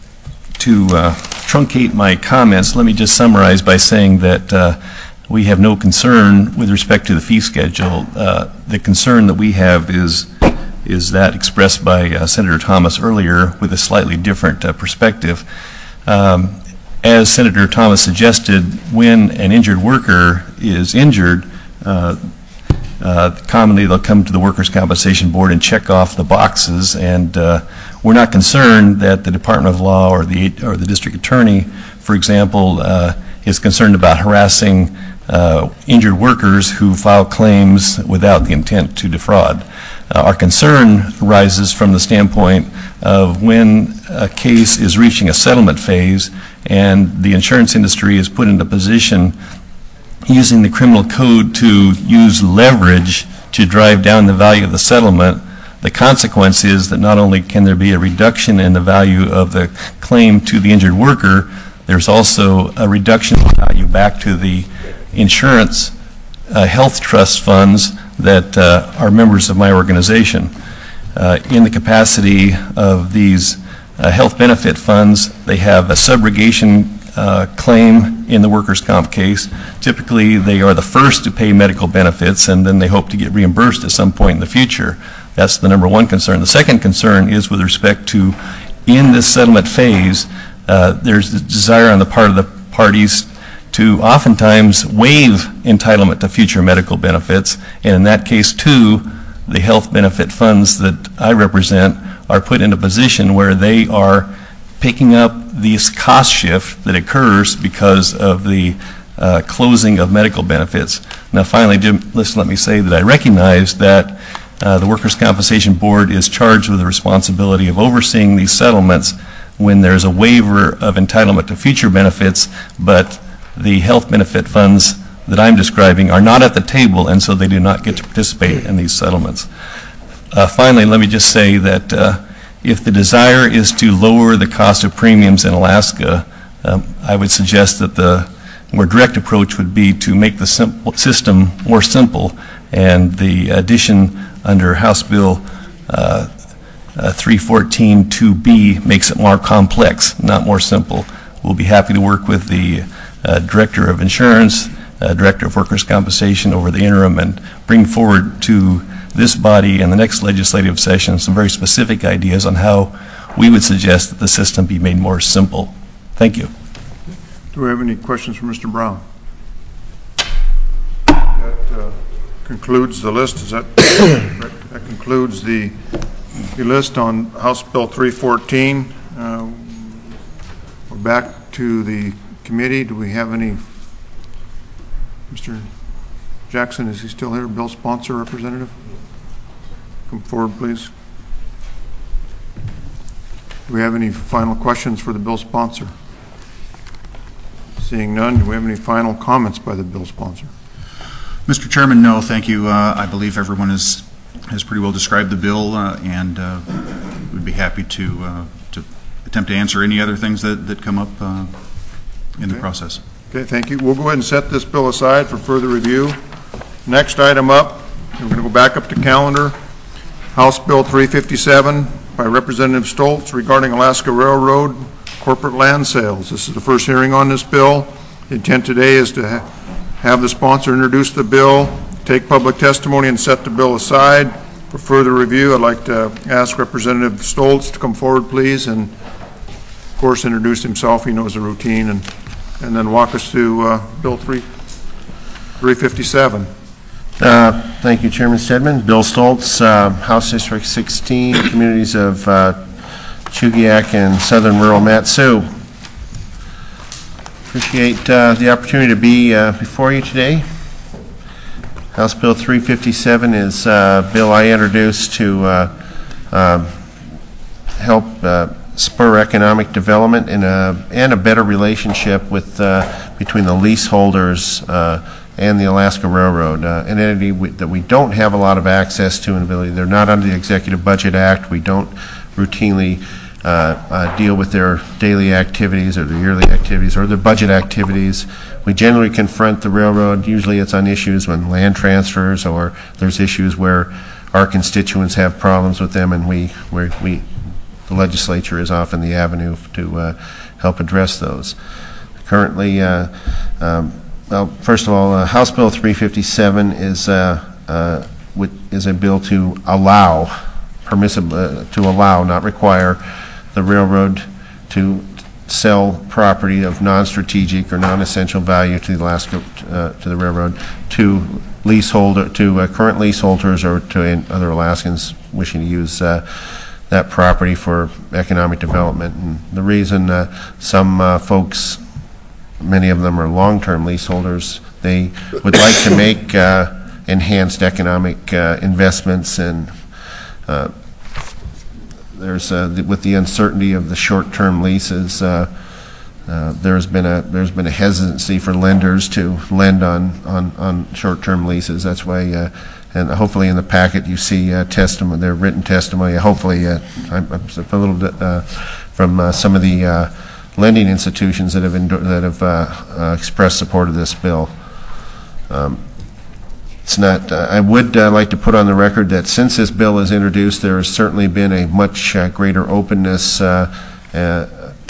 to uh, truncate my comments, let me just summarize by saying that uh, we have no concern with respect to the fee schedule. Uh, the concern that we have is is that expressed by uh, Senator Thomas earlier with a slightly different uh, perspective. Um, as Senator Thomas suggested, when an injured worker is injured, uh, uh, commonly they'll come to the Workers' Compensation Board and check off the boxes, and uh, we're not concerned that the Department of Law or the or the district attorney, for example, uh, is concerned about harassing uh, injured workers who file claims without the intent to defraud. Uh, our concern arises from the standpoint of when a case is reaching a settlement phase and the insurance industry is put into position using the criminal code to use leverage to drive down the value of the settlement. The consequence is that not only can there be a reduction in the value of the claim to the injured worker, there's also a reduction in value back to the insurance uh, health trust funds that uh, are members of my organization. Uh, in the capacity of these uh, health benefit funds, they have a subrogation uh, claim in the workers' comp case. Typically, they are the first to pay medical benefits, and then they hope to get reimbursed at some point in the future. That's the number one concern. The second concern is with respect to, in this settlement phase, uh, there's a desire on the part of the parties to oftentimes waive entitlement to future medical benefits, and in that case too, the health benefit funds that I represent are put in a position where they are picking up this cost shift that occurs because of the uh, closing of medical benefits. Now finally, just let me say that I recognize that uh, the Workers' Compensation Board is charged with the responsibility of overseeing these settlements when there's a waiver of entitlement to future benefits, but the health benefit funds that I'm describing are not at the table, and so they do not get to participate in these settlements. Uh, finally, let me just say that uh, if the desire is to lower the cost of premiums in Alaska, um, I would suggest that the more direct approach would be to make the simple system more simple, and the addition under House Bill uh, uh, three fourteen two B makes it more complex, not more simple. We'll be happy to work with the uh, Director of Insurance, uh, Director of Workers' Compensation over the interim, and bring forward to this body and the next legislative session some very specific ideas on how we would suggest that the system be made more simple. Thank you. Do we have any questions for Mister Brown? That uh, concludes the list. Is that that concludes the, the list on House Bill three fourteen. Uh, we're back to the committee. Do we have any? Mister Jackson, is he still here? Bill sponsor representative? Come forward, please. Do we have any final questions for the bill sponsor? Seeing none, do we have any final comments by the bill sponsor? Mister Chairman, no, thank you. Uh, I believe everyone has has pretty well described the bill, uh, and uh, we'd be happy to uh, to attempt to answer any other things that, that come up uh, in okay. the process. Okay, thank you. We'll go ahead and set this bill aside for further review. Next item up, we're going to go back up to calendar. House Bill three fifty-seven by Representative Stoltz regarding Alaska Railroad corporate land sales. This is the first hearing on this bill. The intent today is to ha have the sponsor introduce the bill, take public testimony, and set the bill aside for further review. I'd like to ask Representative Stoltz to come forward, please, and of course introduce himself. He knows the routine, and and then walk us through uh, Bill three fifty-seven. Uh, thank you, Chairman Stedman. Bill Stoltz, uh, House District sixteen, communities of uh, Chugiak and southern rural Mat-Su. Appreciate uh, the opportunity to be uh, before you today. House Bill three fifty-seven is a bill I introduced to uh, uh, help uh, spur economic development and a, and a better relationship with uh, between the leaseholders uh, and the Alaska Railroad, uh, an entity we, that we don't have a lot of access to and ability. They're not under the Executive Budget Act. We don't routinely uh, uh, deal with their daily activities or their yearly activities or their budget activities. We generally confront the railroad. Usually it's on issues when land transfers or there's issues where our constituents have problems with them, and we, we, we the legislature is often the avenue to uh, help address those. Currently, uh, um, well, first of all, uh, House Bill three fifty-seven is uh, uh, is a bill to allow, permissible uh, to allow, not require, the railroad to sell property of non-strategic or non-essential value to the Alaska uh, to the railroad to leaseholder to uh, current leaseholders or to other Alaskans wishing to use uh, that property for economic development. And the reason uh, some uh, folks, many of them are long-term leaseholders, they would like to make uh, enhanced economic uh, investments, and uh, there's uh, the, with the uncertainty of the short-term leases, uh, uh, there's been a there's been a hesitancy for lenders to lend on on, on short-term leases. That's why, uh, and hopefully in the packet you see uh, testimony, their written testimony. Hopefully, uh, I'm, I'm a little bit uh, from uh, some of the uh, lending institutions that have that have uh, uh, expressed support of this bill. Um, it's not. Uh, I would uh, like to put on the record that since this bill is introduced, there has certainly been a much uh, greater openness uh, uh,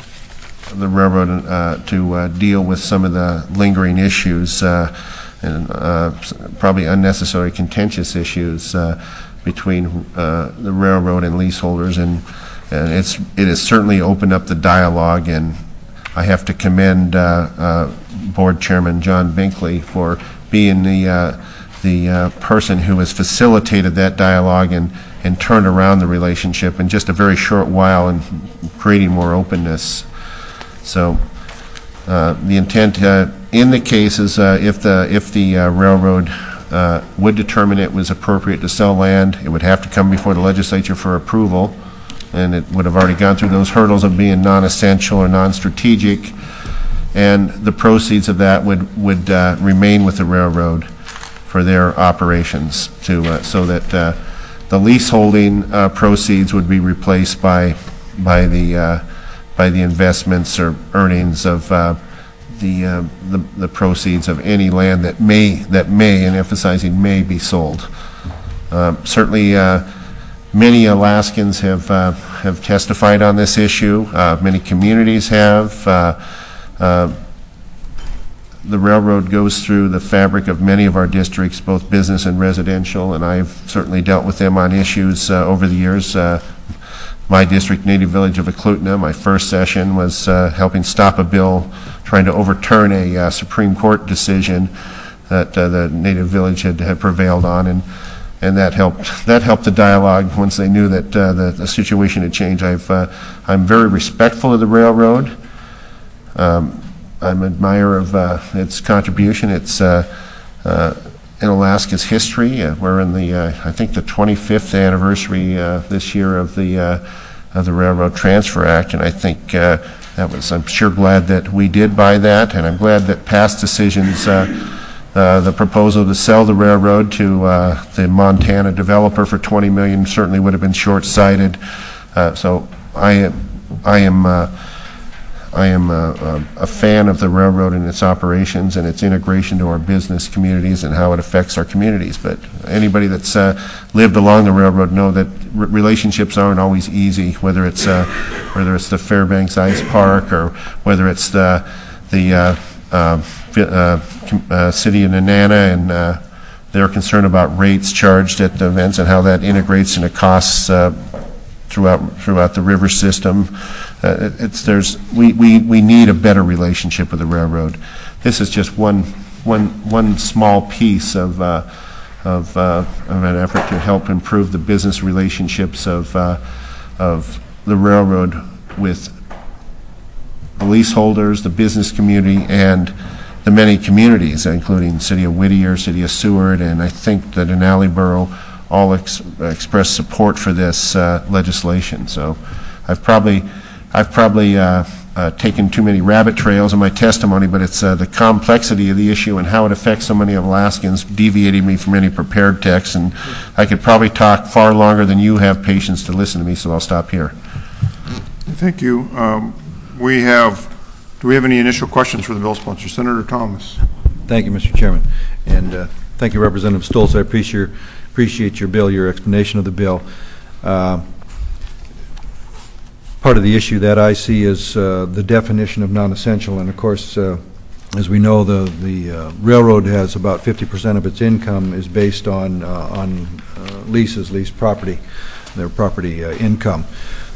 of the railroad uh, to uh, deal with some of the lingering issues uh, and uh, probably unnecessary contentious issues uh, between uh, the railroad and leaseholders, and. And it's, it has certainly opened up the dialogue, and I have to commend uh, uh, Board Chairman John Binkley for being the, uh, the uh, person who has facilitated that dialogue and, and turned around the relationship in just a very short while and creating more openness. So uh, the intent uh, in the case is uh, if the, if the uh, railroad uh, would determine it was appropriate to sell land, it would have to come before the legislature for approval, and it would have already gone through those hurdles of being non-essential or non-strategic, and the proceeds of that would would uh, remain with the railroad for their operations, to uh, so that uh, the leaseholding uh, proceeds would be replaced by by the uh, by the investments or earnings of uh, the, uh, the the proceeds of any land that may, that may, and emphasizing may, be sold. Uh, Certainly, uh, many Alaskans have, uh, have testified on this issue. Uh, Many communities have. Uh, uh, The railroad goes through the fabric of many of our districts, both business and residential, and I've certainly dealt with them on issues uh, over the years. Uh, my district, native village of Eklutna, my first session was uh, helping stop a bill trying to overturn a uh, Supreme Court decision that uh, the native village had, had prevailed on, and and that helped that helped the dialogue once they knew that uh, the, the situation had changed. I've uh, I'm very respectful of the railroad. Um, I'm an admirer of uh, its contribution. It's uh, uh, in Alaska's history. Uh, we're in the, uh, I think, the twenty-fifth anniversary uh, this year of the uh, of the Railroad Transfer Act, and I think uh, that was. I'm sure glad that we did buy that, and I'm glad that past decisions, uh, uh, the proposal to sell the railroad to uh, the Montana developer for twenty million dollars certainly would have been short-sighted. Uh, so I am, I am. Uh, I am a, a, a fan of the railroad and its operations and its integration to our business communities and how it affects our communities. But anybody that's uh, lived along the railroad know that r relationships aren't always easy, whether it's uh, whether it's the Fairbanks Ice Park or whether it's the the uh, uh, uh, uh, city of Nenana and uh, their concern about rates charged at the events and how that integrates into costs uh, throughout throughout the river system. Uh, it's there's we, we, we need a better relationship with the railroad. This is just one one one small piece of uh, of, uh, of an effort to help improve the business relationships of uh, of the railroad with the leaseholders, the business community, and the many communities, including City of Whittier, City of Seward, and I think the Denali Borough all ex express support for this uh, legislation. So I've probably I've probably uh, uh, taken too many rabbit trails in my testimony, but it's uh, the complexity of the issue and how it affects so many Alaskans deviating me from any prepared text, and I could probably talk far longer than you have patience to listen to me, so I'll stop here. Thank you. Um, we have, do we have any initial questions for the bill sponsor? Senator Thomas. Thank you, Mister Chairman. And uh, thank you, Representative Stoltz. I appreciate your, appreciate your bill, your explanation of the bill. Uh, part of the issue that I see is uh, the definition of non-essential. And of course, uh, as we know, the, the uh, railroad has about fifty percent of its income is based on, uh, on uh, leases, leased property, their property uh, income.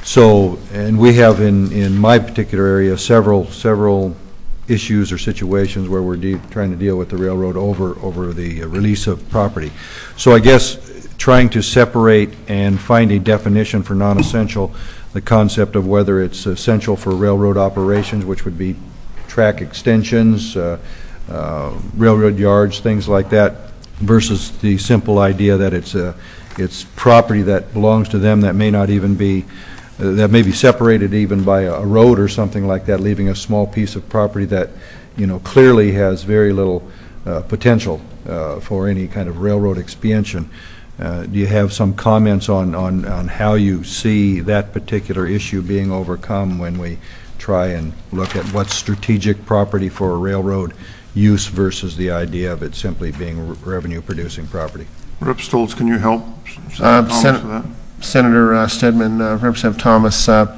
So, and we have in, in my particular area several, several issues or situations where we're de trying to deal with the railroad over, over the uh, release of property. So I guess trying to separate and find a definition for non-essential, the concept of whether it's essential for railroad operations, which would be track extensions, uh, uh, railroad yards, things like that, versus the simple idea that it's, a, it's property that belongs to them that may not even be Uh, that may be separated even by a, a road or something like that, leaving a small piece of property that, you know, clearly has very little uh, potential uh, for any kind of railroad expansion. Uh, do you have some comments on, on, on how you see that particular issue being overcome when we try and look at what's strategic property for a railroad use versus the idea of it simply being revenue-producing property? Representative Stoltz, can you help? Uh, Sen with that? Senator uh, Stedman, uh, Representative Thomas, uh,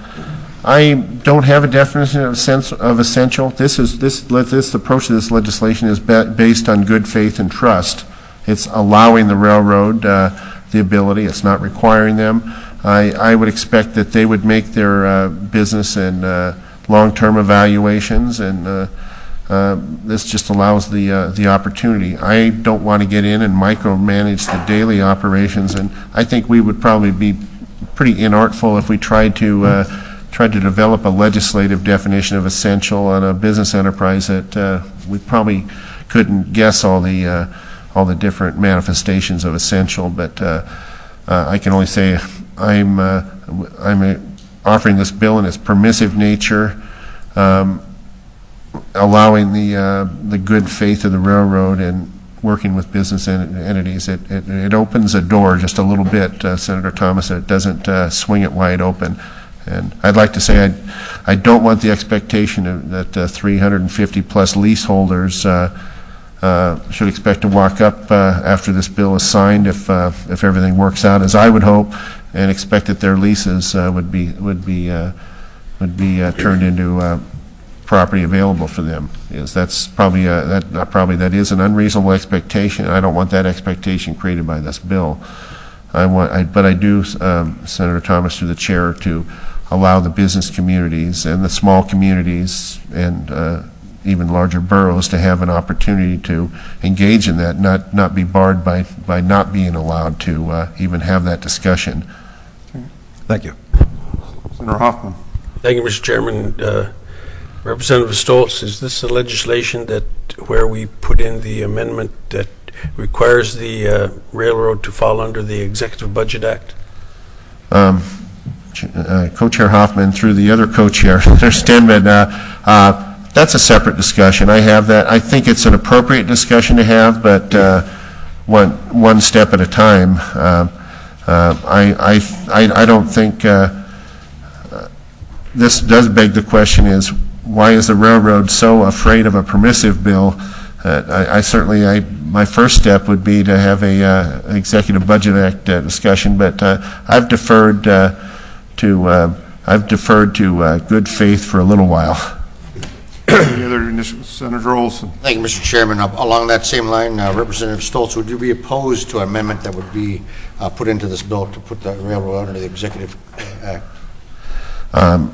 I don't have a definition of sense of essential. This is this this approach to this legislation is ba based on good faith and trust. It's allowing the railroad uh, the ability. It's not requiring them. I I would expect that they would make their uh, business and uh, long-term evaluations, and uh, uh, this just allows the uh, the opportunity. I don't want to get in and micromanage the daily operations, and I think we would probably be pretty inartful if we tried to uh, tried to develop a legislative definition of essential on a business enterprise that uh, we probably couldn't guess all the uh, all the different manifestations of essential. But uh, uh, I can only say I'm uh, I'm uh, offering this bill in its permissive nature. Um, allowing the uh, the good faith of the railroad and working with business en entities. It, it, it opens a door just a little bit, uh, Senator Thomas. It doesn't uh, swing it wide open. And I'd like to say I, I don't want the expectation of, that uh, three hundred fifty plus leaseholders uh, uh, should expect to walk up uh, after this bill is signed if uh, if everything works out as I would hope, and expect that their leases uh, would be would be uh, would be uh, turned into uh, property available for them. Is that's probably a, that uh, probably that is an unreasonable expectation. I don't want that expectation created by this bill. I want, I, but I do, um, Senator Thomas, through the chair, to allow the business communities and the small communities and uh, even larger boroughs to have an opportunity to engage in that, not not be barred by by not being allowed to uh, even have that discussion. Thank you, Senator Hoffman. Thank you, Mister Chairman. Uh, Representative Stoltz, is this a legislation that where we put in the amendment that requires the uh, railroad to fall under the Executive Budget Act? Um, uh, Co-Chair Hoffman, through the other co-chair, Senator Stedman, uh, uh, that's a separate discussion. I have that. I think it's an appropriate discussion to have, but uh, one one step at a time. Uh, uh, I, I I I don't think uh, uh, this does beg the question: is why is the railroad so afraid of a permissive bill? Uh, I, I certainly, I, my first step would be to have a uh, Executive Budget Act uh, discussion, but uh, I've deferred uh, to uh, I've deferred to uh, good faith for a little while. Any other initial, Senator Olson? Thank you, Mister Chairman. Uh, along that same line, uh, Representative Stoltz, would you be opposed to an amendment that would be uh, put into this bill to put the railroad under the Executive Act? Um,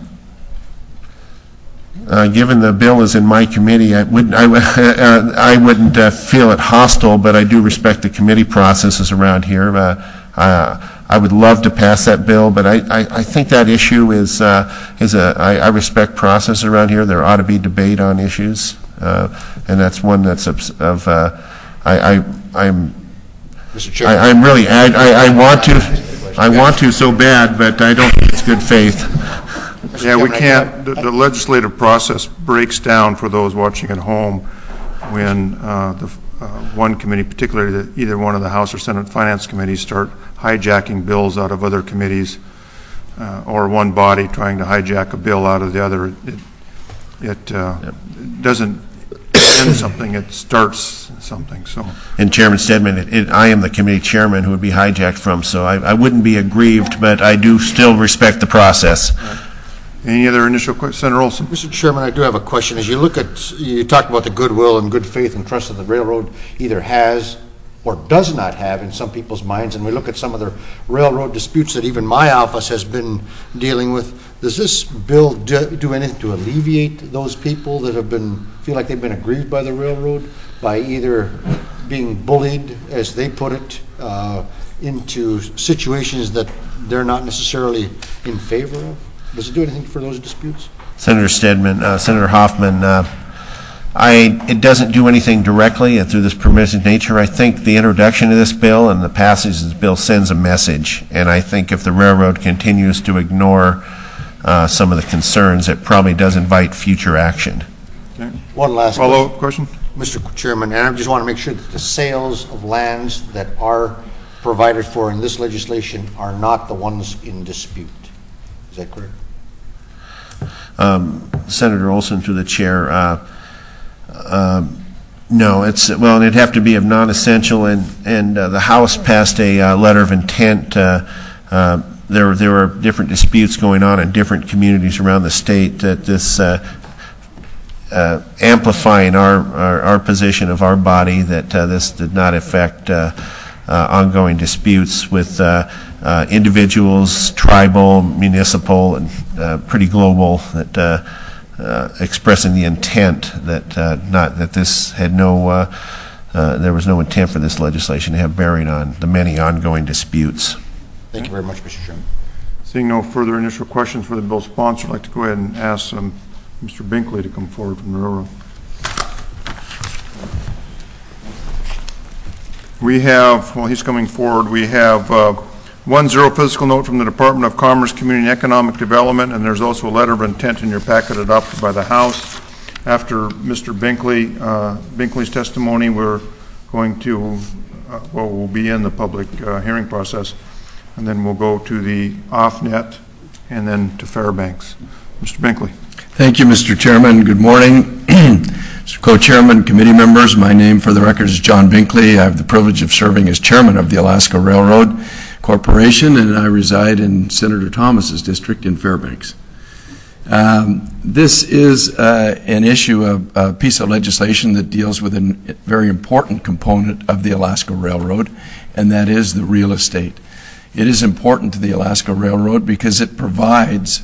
Uh, given the bill is in my committee, I wouldn't, I, uh, I wouldn't uh, feel it hostile, but I do respect the committee processes around here. Uh, uh, I would love to pass that bill, but I, I, I think that issue is uh, is a. I, I respect process around here. There ought to be debate on issues, uh, and that's one that's of. of uh, I, I I'm. Mister Chairman, I, I'm really. I, I, I want to. I want to so bad, but I don't think it's good faith. Yeah, we can't, the, the legislative process breaks down for those watching at home when uh, the uh, one committee, particularly the, either one of the House or Senate Finance committees, start hijacking bills out of other committees, uh, or one body trying to hijack a bill out of the other. It, it uh, yep. doesn't end something, it starts something. So. And Chairman Stedman, it, it, I am the committee chairman who would be hijacked from, so I, I wouldn't be aggrieved, but I do still respect the process. Right. Any other initial questions? Senator Olson? Mister Chairman, I do have a question. As you look at, you talked about the goodwill and good faith and trust that the railroad either has or does not have in some people's minds, and we look at some of the railroad disputes that even my office has been dealing with. Does this bill do, do anything to alleviate those people that have been, feel like they've been aggrieved by the railroad by either being bullied, as they put it, uh, into situations that they're not necessarily in favor of? Does it do anything for those disputes? Senator Stedman, uh, Senator Hoffman, uh, I, it doesn't do anything directly and through this permissive nature. I think the introduction of this bill and the passage of this bill sends a message, and I think if the railroad continues to ignore uh, some of the concerns, it probably does invite future action. Okay. One last follow-up question. Mister Chairman, and I just want to make sure that the sales of lands that are provided for in this legislation are not the ones in dispute. Is that correct? Um, Senator Olson, through the chair, uh, uh, no, it's, well, it'd have to be of non-essential, and, and uh, the House passed a uh, letter of intent. Uh, uh, there, there are different disputes going on in different communities around the state that this uh, uh, amplifying our, our, our position of our body that uh, this did not affect uh, uh, ongoing disputes with uh, Uh, individuals, tribal, municipal, and uh, pretty global, that uh, uh, expressing the intent that uh, not that this had no, uh, uh, there was no intent for this legislation to have bearing on the many ongoing disputes. Thank you very much, Mister Chairman. Seeing no further initial questions for the bill sponsor, I'd like to go ahead and ask um, Mister Binkley to come forward from the railroad. We have, while he's coming forward, we have uh, one zero physical note from the Department of Commerce, Community and Economic Development, and there's also a letter of intent in your packet adopted by the House. After Mister Binkley, uh, Binkley's testimony, we're going to, uh, well, we'll be in the public uh, hearing process, and then we'll go to the off-net and then to Fairbanks. Mister Binkley. Thank you, Mister Chairman. Good morning. Mister Co-Chairman, committee members, my name for the record is John Binkley. I have the privilege of serving as chairman of the Alaska Railroad Corporation, and I reside in Senator Thomas's district in Fairbanks. Um, this is uh, an issue, of a piece of legislation that deals with a very important component of the Alaska Railroad, and that is the real estate. It is important to the Alaska Railroad because it provides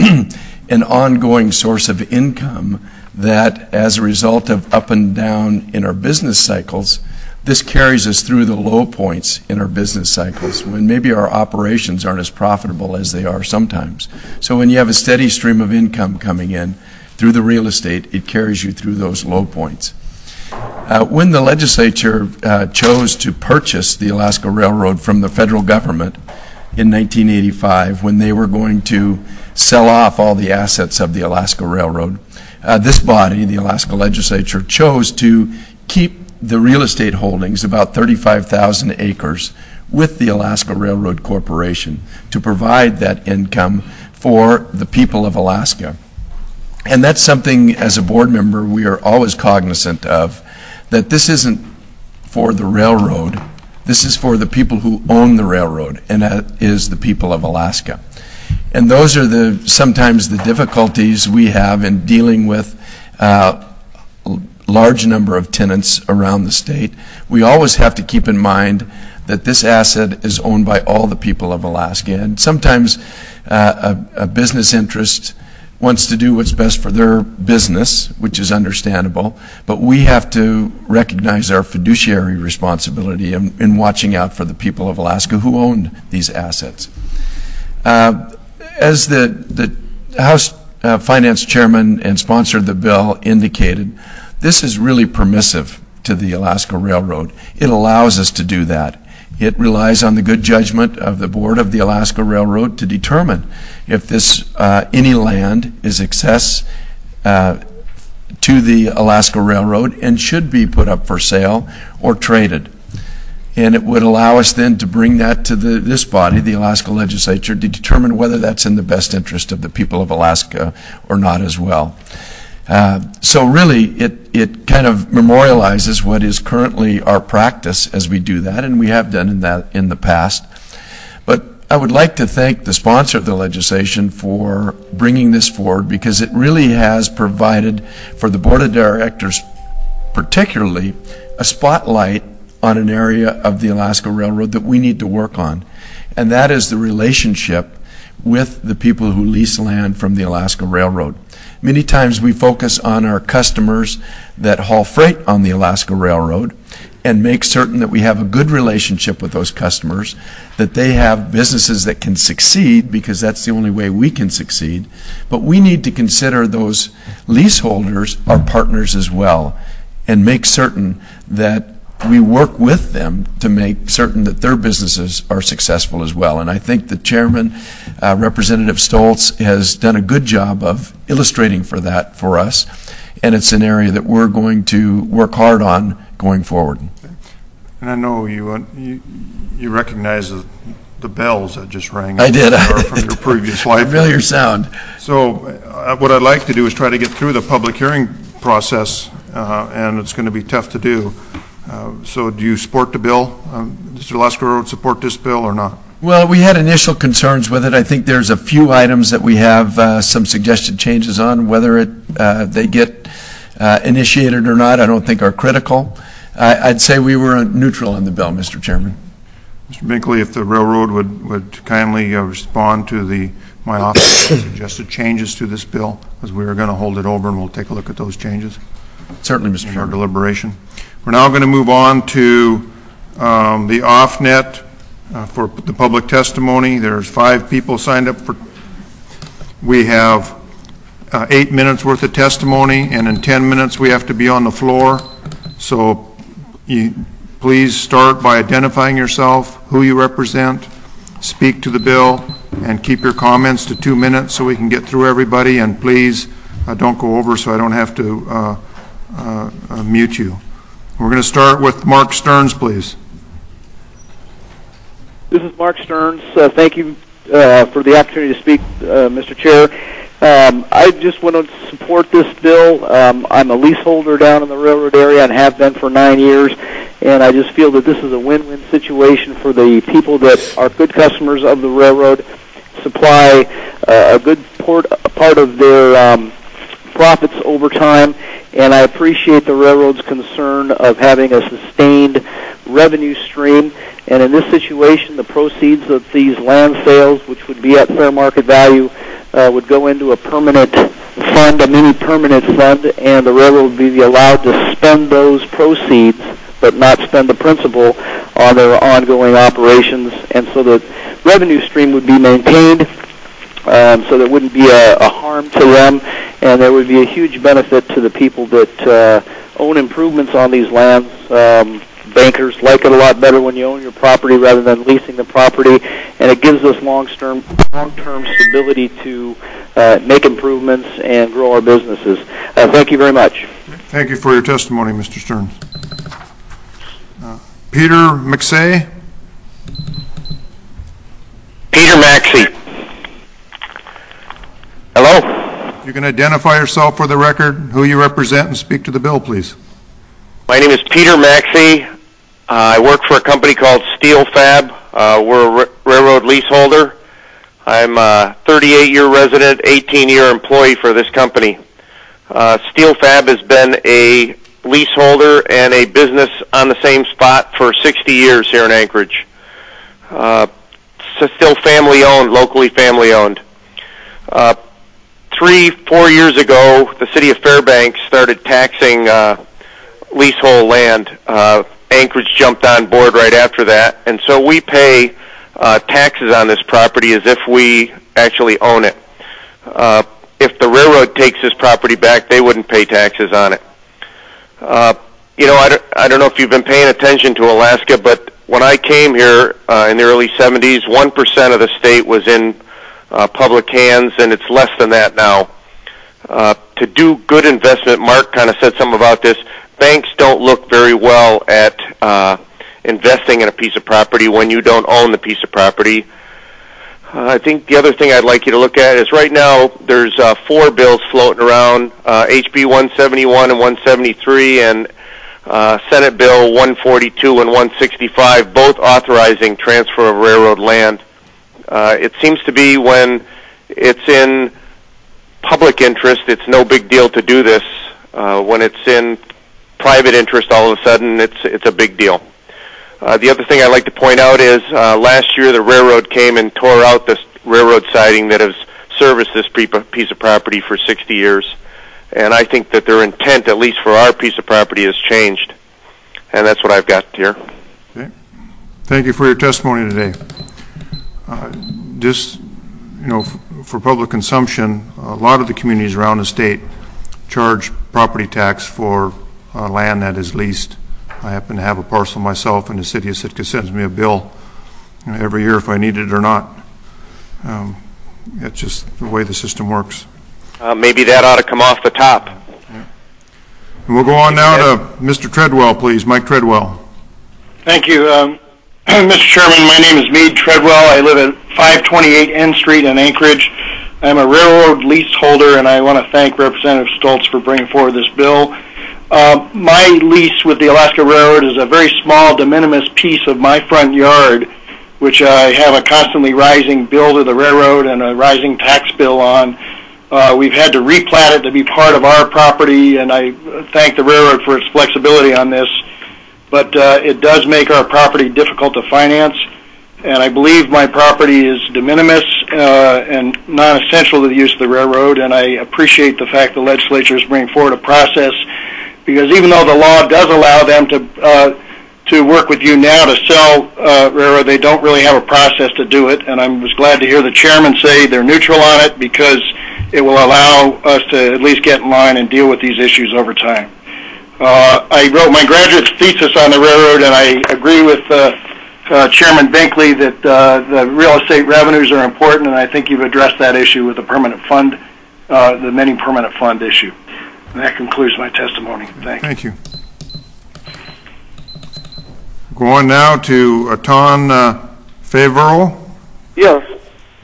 an ongoing source of income that, as a result of up and down in our business cycles, this carries us through the low points in our business cycles when maybe our operations aren't as profitable as they are sometimes. So when you have a steady stream of income coming in through the real estate, it carries you through those low points. Uh, when the legislature uh, chose to purchase the Alaska Railroad from the federal government in nineteen eighty-five, when they were going to sell off all the assets of the Alaska Railroad, uh, this body, the Alaska legislature, chose to keep the real estate holdings, about thirty-five thousand acres, with the Alaska Railroad Corporation to provide that income for the people of Alaska. And that's something, as a board member, we are always cognizant of, that this isn't for the railroad, this is for the people who own the railroad, and that is the people of Alaska. And those are the sometimes the difficulties we have in dealing with uh, large number of tenants around the state. We always have to keep in mind that this asset is owned by all the people of Alaska, and sometimes uh, a, a business interest wants to do what's best for their business, which is understandable, but we have to recognize our fiduciary responsibility in, in watching out for the people of Alaska who own these assets. Uh, as the, the House uh, Finance Chairman and sponsor of the bill indicated, this is really permissive to the Alaska Railroad. It allows us to do that. It relies on the good judgment of the board of the Alaska Railroad to determine if this uh, any land is excess uh, to the Alaska Railroad and should be put up for sale or traded. And it would allow us then to bring that to the, this body, the Alaska Legislature, to determine whether that's in the best interest of the people of Alaska or not as well. Uh, so really, it, it kind of memorializes what is currently our practice as we do that, and we have done in that in the past. But I would like to thank the sponsor of the legislation for bringing this forward, because it really has provided for the Board of Directors, particularly, a spotlight on an area of the Alaska Railroad that we need to work on, and that is the relationship with the people who lease land from the Alaska Railroad. Many times we focus on our customers that haul freight on the Alaska Railroad and make certain that we have a good relationship with those customers, that they have businesses that can succeed, because that's the only way we can succeed. But we need to consider those leaseholders our partners as well, and make certain that we work with them to make certain that their businesses are successful as well. And I think the chairman, uh, Representative Stoltz, has done a good job of illustrating for that for us, and it's an area that we're going to work hard on going forward. And I know you uh, you, you recognize the, the bells that just rang. I did. From your previous life. Familiar sound. So uh, what I'd like to do is try to get through the public hearing process, uh, and it's going to be tough to do. Uh, so do you support the bill? Um, does the Alaska Railroad support this bill or not? Well, we had initial concerns with it. I think there's a few items that we have uh, some suggested changes on. Whether it uh, they get uh, initiated or not, I don't think are critical. Uh, I'd say we were neutral on the bill, Mister Chairman. Mister Binkley, if the railroad would, would kindly uh, respond to the my office suggested changes to this bill, because we are going to hold it over and we'll take a look at those changes. Certainly, Mister In Chairman. our deliberation. We're now going to move on to um, the off-net uh, for the public testimony. There's five people signed up for. We have uh, eight minutes worth of testimony, and in ten minutes we have to be on the floor. So you, please start by identifying yourself, who you represent, speak to the bill, and keep your comments to two minutes so we can get through everybody. And please uh, don't go over so I don't have to uh, uh, uh, mute you. We're going to start with Mark Stearns, please. This is Mark Stearns. Uh, thank you uh, for the opportunity to speak, uh, Mister Chair. Um, I just want to support this bill. Um, I'm a leaseholder down in the railroad area and have been for nine years, and I just feel that this is a win-win situation for the people that are good customers of the railroad, supply uh, a good port, a part of their um, profits over time, and I appreciate the railroad's concern of having a sustained revenue stream. And in this situation, the proceeds of these land sales, which would be at fair market value, uh, would go into a permanent fund, a mini permanent fund, and the railroad would be allowed to spend those proceeds, but not spend the principal on their ongoing operations. And so the revenue stream would be maintained, um, so there wouldn't be a, a harm to them, and there would be a huge benefit to the people that uh, own improvements on these lands. Um, bankers like it a lot better when you own your property rather than leasing the property, and it gives us long-term long-term stability to uh, make improvements and grow our businesses. Uh, thank you very much. Thank you for your testimony, Mister Stearns. Uh, Peter McSay. Peter Maxey. Hello? You can identify yourself for the record, who you represent, and speak to the bill, please. My name is Peter Maxey. Uh, I work for a company called Steel Fab. Uh, we're a r- railroad leaseholder. I'm a thirty-eight-year resident, eighteen-year employee for this company. Uh, Steel Fab has been a leaseholder and a business on the same spot for sixty years here in Anchorage. Uh, so still family-owned, locally family-owned. Uh, three, four years ago, the city of Fairbanks started taxing uh, leasehold land. Uh, Anchorage jumped on board right after that, and so we pay uh, taxes on this property as if we actually own it. Uh, if the railroad takes this property back, they wouldn't pay taxes on it. Uh, you know, I don't, I don't know if you've been paying attention to Alaska, but when I came here uh, in the early seventies, one percent of the state was in uh, public hands, and it's less than that now. Uh, to do good investment, Mark kind of said something about this, banks don't look very well at uh, investing in a piece of property when you don't own the piece of property. Uh, I think the other thing I'd like you to look at is right now there's uh, four bills floating around, uh, H B one seventy-one and one seventy-three and uh, Senate Bill one forty-two and one sixty-five, both authorizing transfer of railroad land. Uh, it seems to be when it's in public interest, it's no big deal to do this. Uh, when it's in private interest, all of a sudden, it's it's a big deal. Uh, the other thing I'd like to point out is uh, last year the railroad came and tore out this railroad siding that has serviced this piece of property for sixty years. And I think that their intent, at least for our piece of property, has changed. And that's what I've got here. Okay. Thank you for your testimony today. Uh, just, you know, f- for public consumption, a lot of the communities around the state charge property tax for uh, land that is leased. I happen to have a parcel myself, and the city of Sitka sends me a bill you know, every year if I need it or not. Um, it's just the way the system works. Uh, maybe that ought to come off the top. Yeah. And we'll go on now to Mister Treadwell, please. Mike Treadwell. Thank you. Um, Mister Chairman, my name is Meade Treadwell. I live at five twenty-eight N Street in Anchorage. I'm a railroad leaseholder, and I want to thank Representative Stoltz for bringing forward this bill. Uh, my lease with the Alaska Railroad is a very small, de minimis piece of my front yard, which I have a constantly rising bill to the railroad and a rising tax bill on. Uh, we've had to replat it to be part of our property, and I thank the railroad for its flexibility on this. But uh, it does make our property difficult to finance, and I believe my property is de minimis uh, and non-essential to the use of the railroad, and I appreciate the fact the legislature is bringing forward a process, because even though the law does allow them to uh, to work with you now to sell uh, railroad, they don't really have a process to do it, and I was glad to hear the chairman say they're neutral on it because it will allow us to at least get in line and deal with these issues over time. Uh, I wrote my graduate thesis on the railroad, and I agree with uh, uh, Chairman Binkley that uh, the real estate revenues are important, and I think you've addressed that issue with the permanent fund, uh, the many permanent fund issue. And that concludes my testimony. Thank you. Thank you. Go on now to Atan uh, Favero. Yes.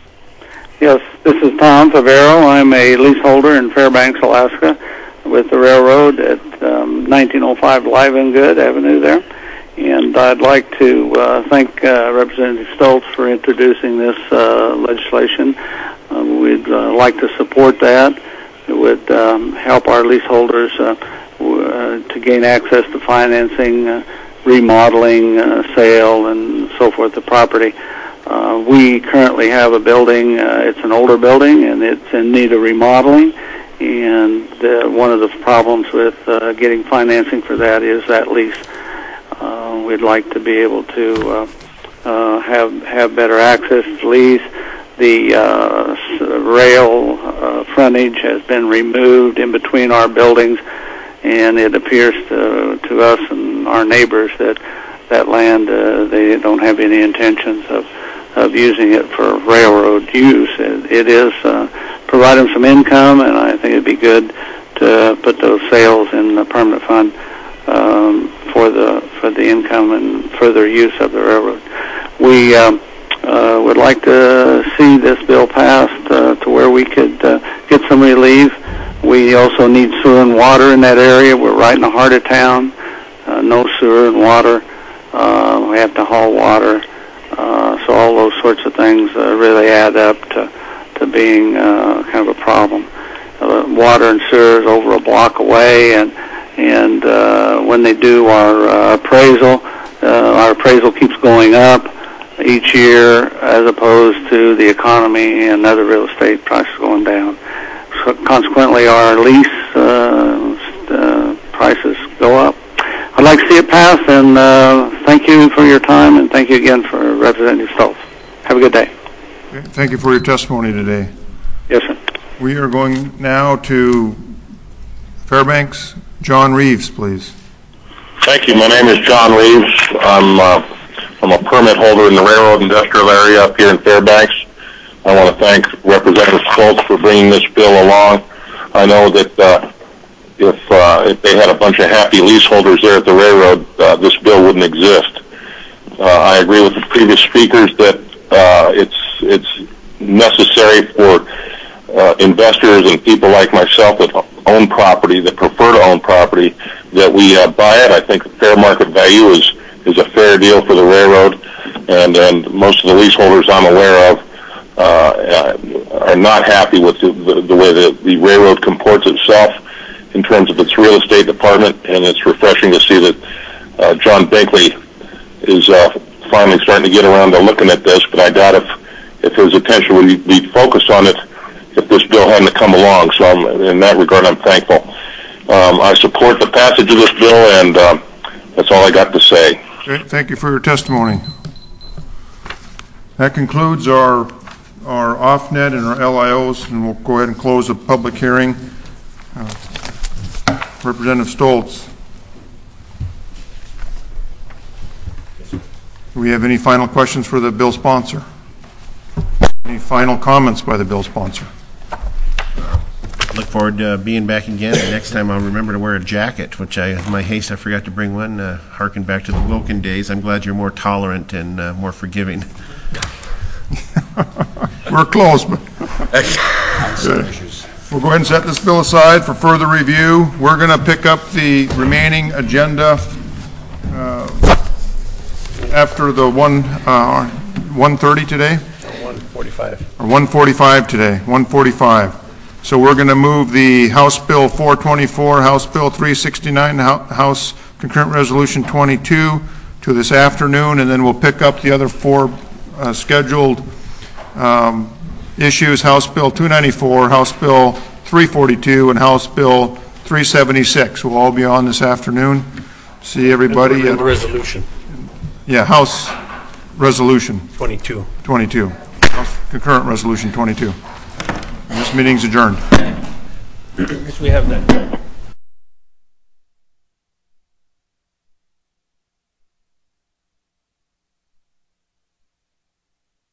Yes, this is Tom Favero. I'm a leaseholder in Fairbanks, Alaska, with the railroad at um, nineteen oh five Livengood Avenue there. And I'd like to uh, thank uh, Representative Stoltz for introducing this uh, legislation. Uh, we'd uh, like to support that. It would um, help our leaseholders uh, w- uh, to gain access to financing, uh, remodeling, uh, sale, and so forth of property. Uh, we currently have a building, uh, it's an older building, and it's in need of remodeling. And uh, one of the problems with uh, getting financing for that is that lease. Uh, we'd like to be able to uh, uh, have have better access to lease. The uh, rail uh, frontage has been removed in between our buildings, and it appears to, to us and our neighbors that that land, uh, they don't have any intentions of, of using it for railroad use. It, it is uh, providing some income, and I think it'd be good to put those sales in the permanent fund um, for the for the income and further use of the railroad. We um, uh, would like to see this bill passed uh, to where we could uh, get some relief. We also need sewer and water in that area. We're right in the heart of town. Uh, no sewer and water. Uh, we have to haul water. Uh, so all those sorts of things uh, really add up to, to being uh, kind of a problem. Uh, water and sewer is over a block away, and and uh, when they do our uh, appraisal, uh, our appraisal keeps going up each year as opposed to the economy and other real estate prices going down. So consequently, our lease uh, uh, prices go up. I'd like to see it pass, and uh, thank you for your time, and thank you again for Representative Stoltz. Have a good day. Okay, thank you for your testimony today. Yes, sir. We are going now to Fairbanks. John Reeves, please. Thank you. My name is John Reeves. I'm uh, I'm a permit holder in the railroad industrial area up here in Fairbanks. I want to thank Representative Stoltz for bringing this bill along. I know that uh, if uh, if they had a bunch of happy leaseholders there at the railroad, uh, this bill wouldn't exist. Uh, I agree with the previous speakers that uh, it's it's necessary for uh, investors and people like myself that own property, that prefer to own property, that we uh, buy it. I think the fair market value is is a fair deal for the railroad, and and most of the leaseholders I'm aware of uh, are not happy with the, the, the way that the railroad comports itself in terms of its real estate department, and it's refreshing to see that uh, John Binkley is uh, finally starting to get around to looking at this, but I doubt if, if his attention would be focused on it if this bill hadn't come along. So I'm, in that regard, I'm thankful. Um, I support the passage of this bill, and um, that's all I got to say. Okay, thank you for your testimony. That concludes our our off-net and our L I Os, and we'll go ahead and close the public hearing. Uh, Representative Stoltz. Do we have any final questions for the bill sponsor? Any final comments by the bill sponsor? Look forward to uh, being back again. And next time I'll remember to wear a jacket, which I, in my haste, I forgot to bring one. Uh, harken back to the Wilkin days. I'm glad you're more tolerant and uh, more forgiving. We're close, but good. We'll go ahead and set this bill aside for further review. We're going to pick up the remaining agenda uh, after the one uh, one thirty today. one forty-five. Or one forty-five today. one forty-five. So we're going to move the House Bill four twenty-four, House Bill three sixty-nine, House Concurrent Resolution twenty-two to this afternoon, and then we'll pick up the other four uh, scheduled um, issues: House Bill two ninety-four, House Bill three forty-two, and House Bill three seventy-six. We'll all be on this afternoon. See everybody. And the resolution. Yeah, House Resolution. twenty-two. twenty-two. House Concurrent Resolution twenty-two. This meeting's adjourned. Yes, we have that.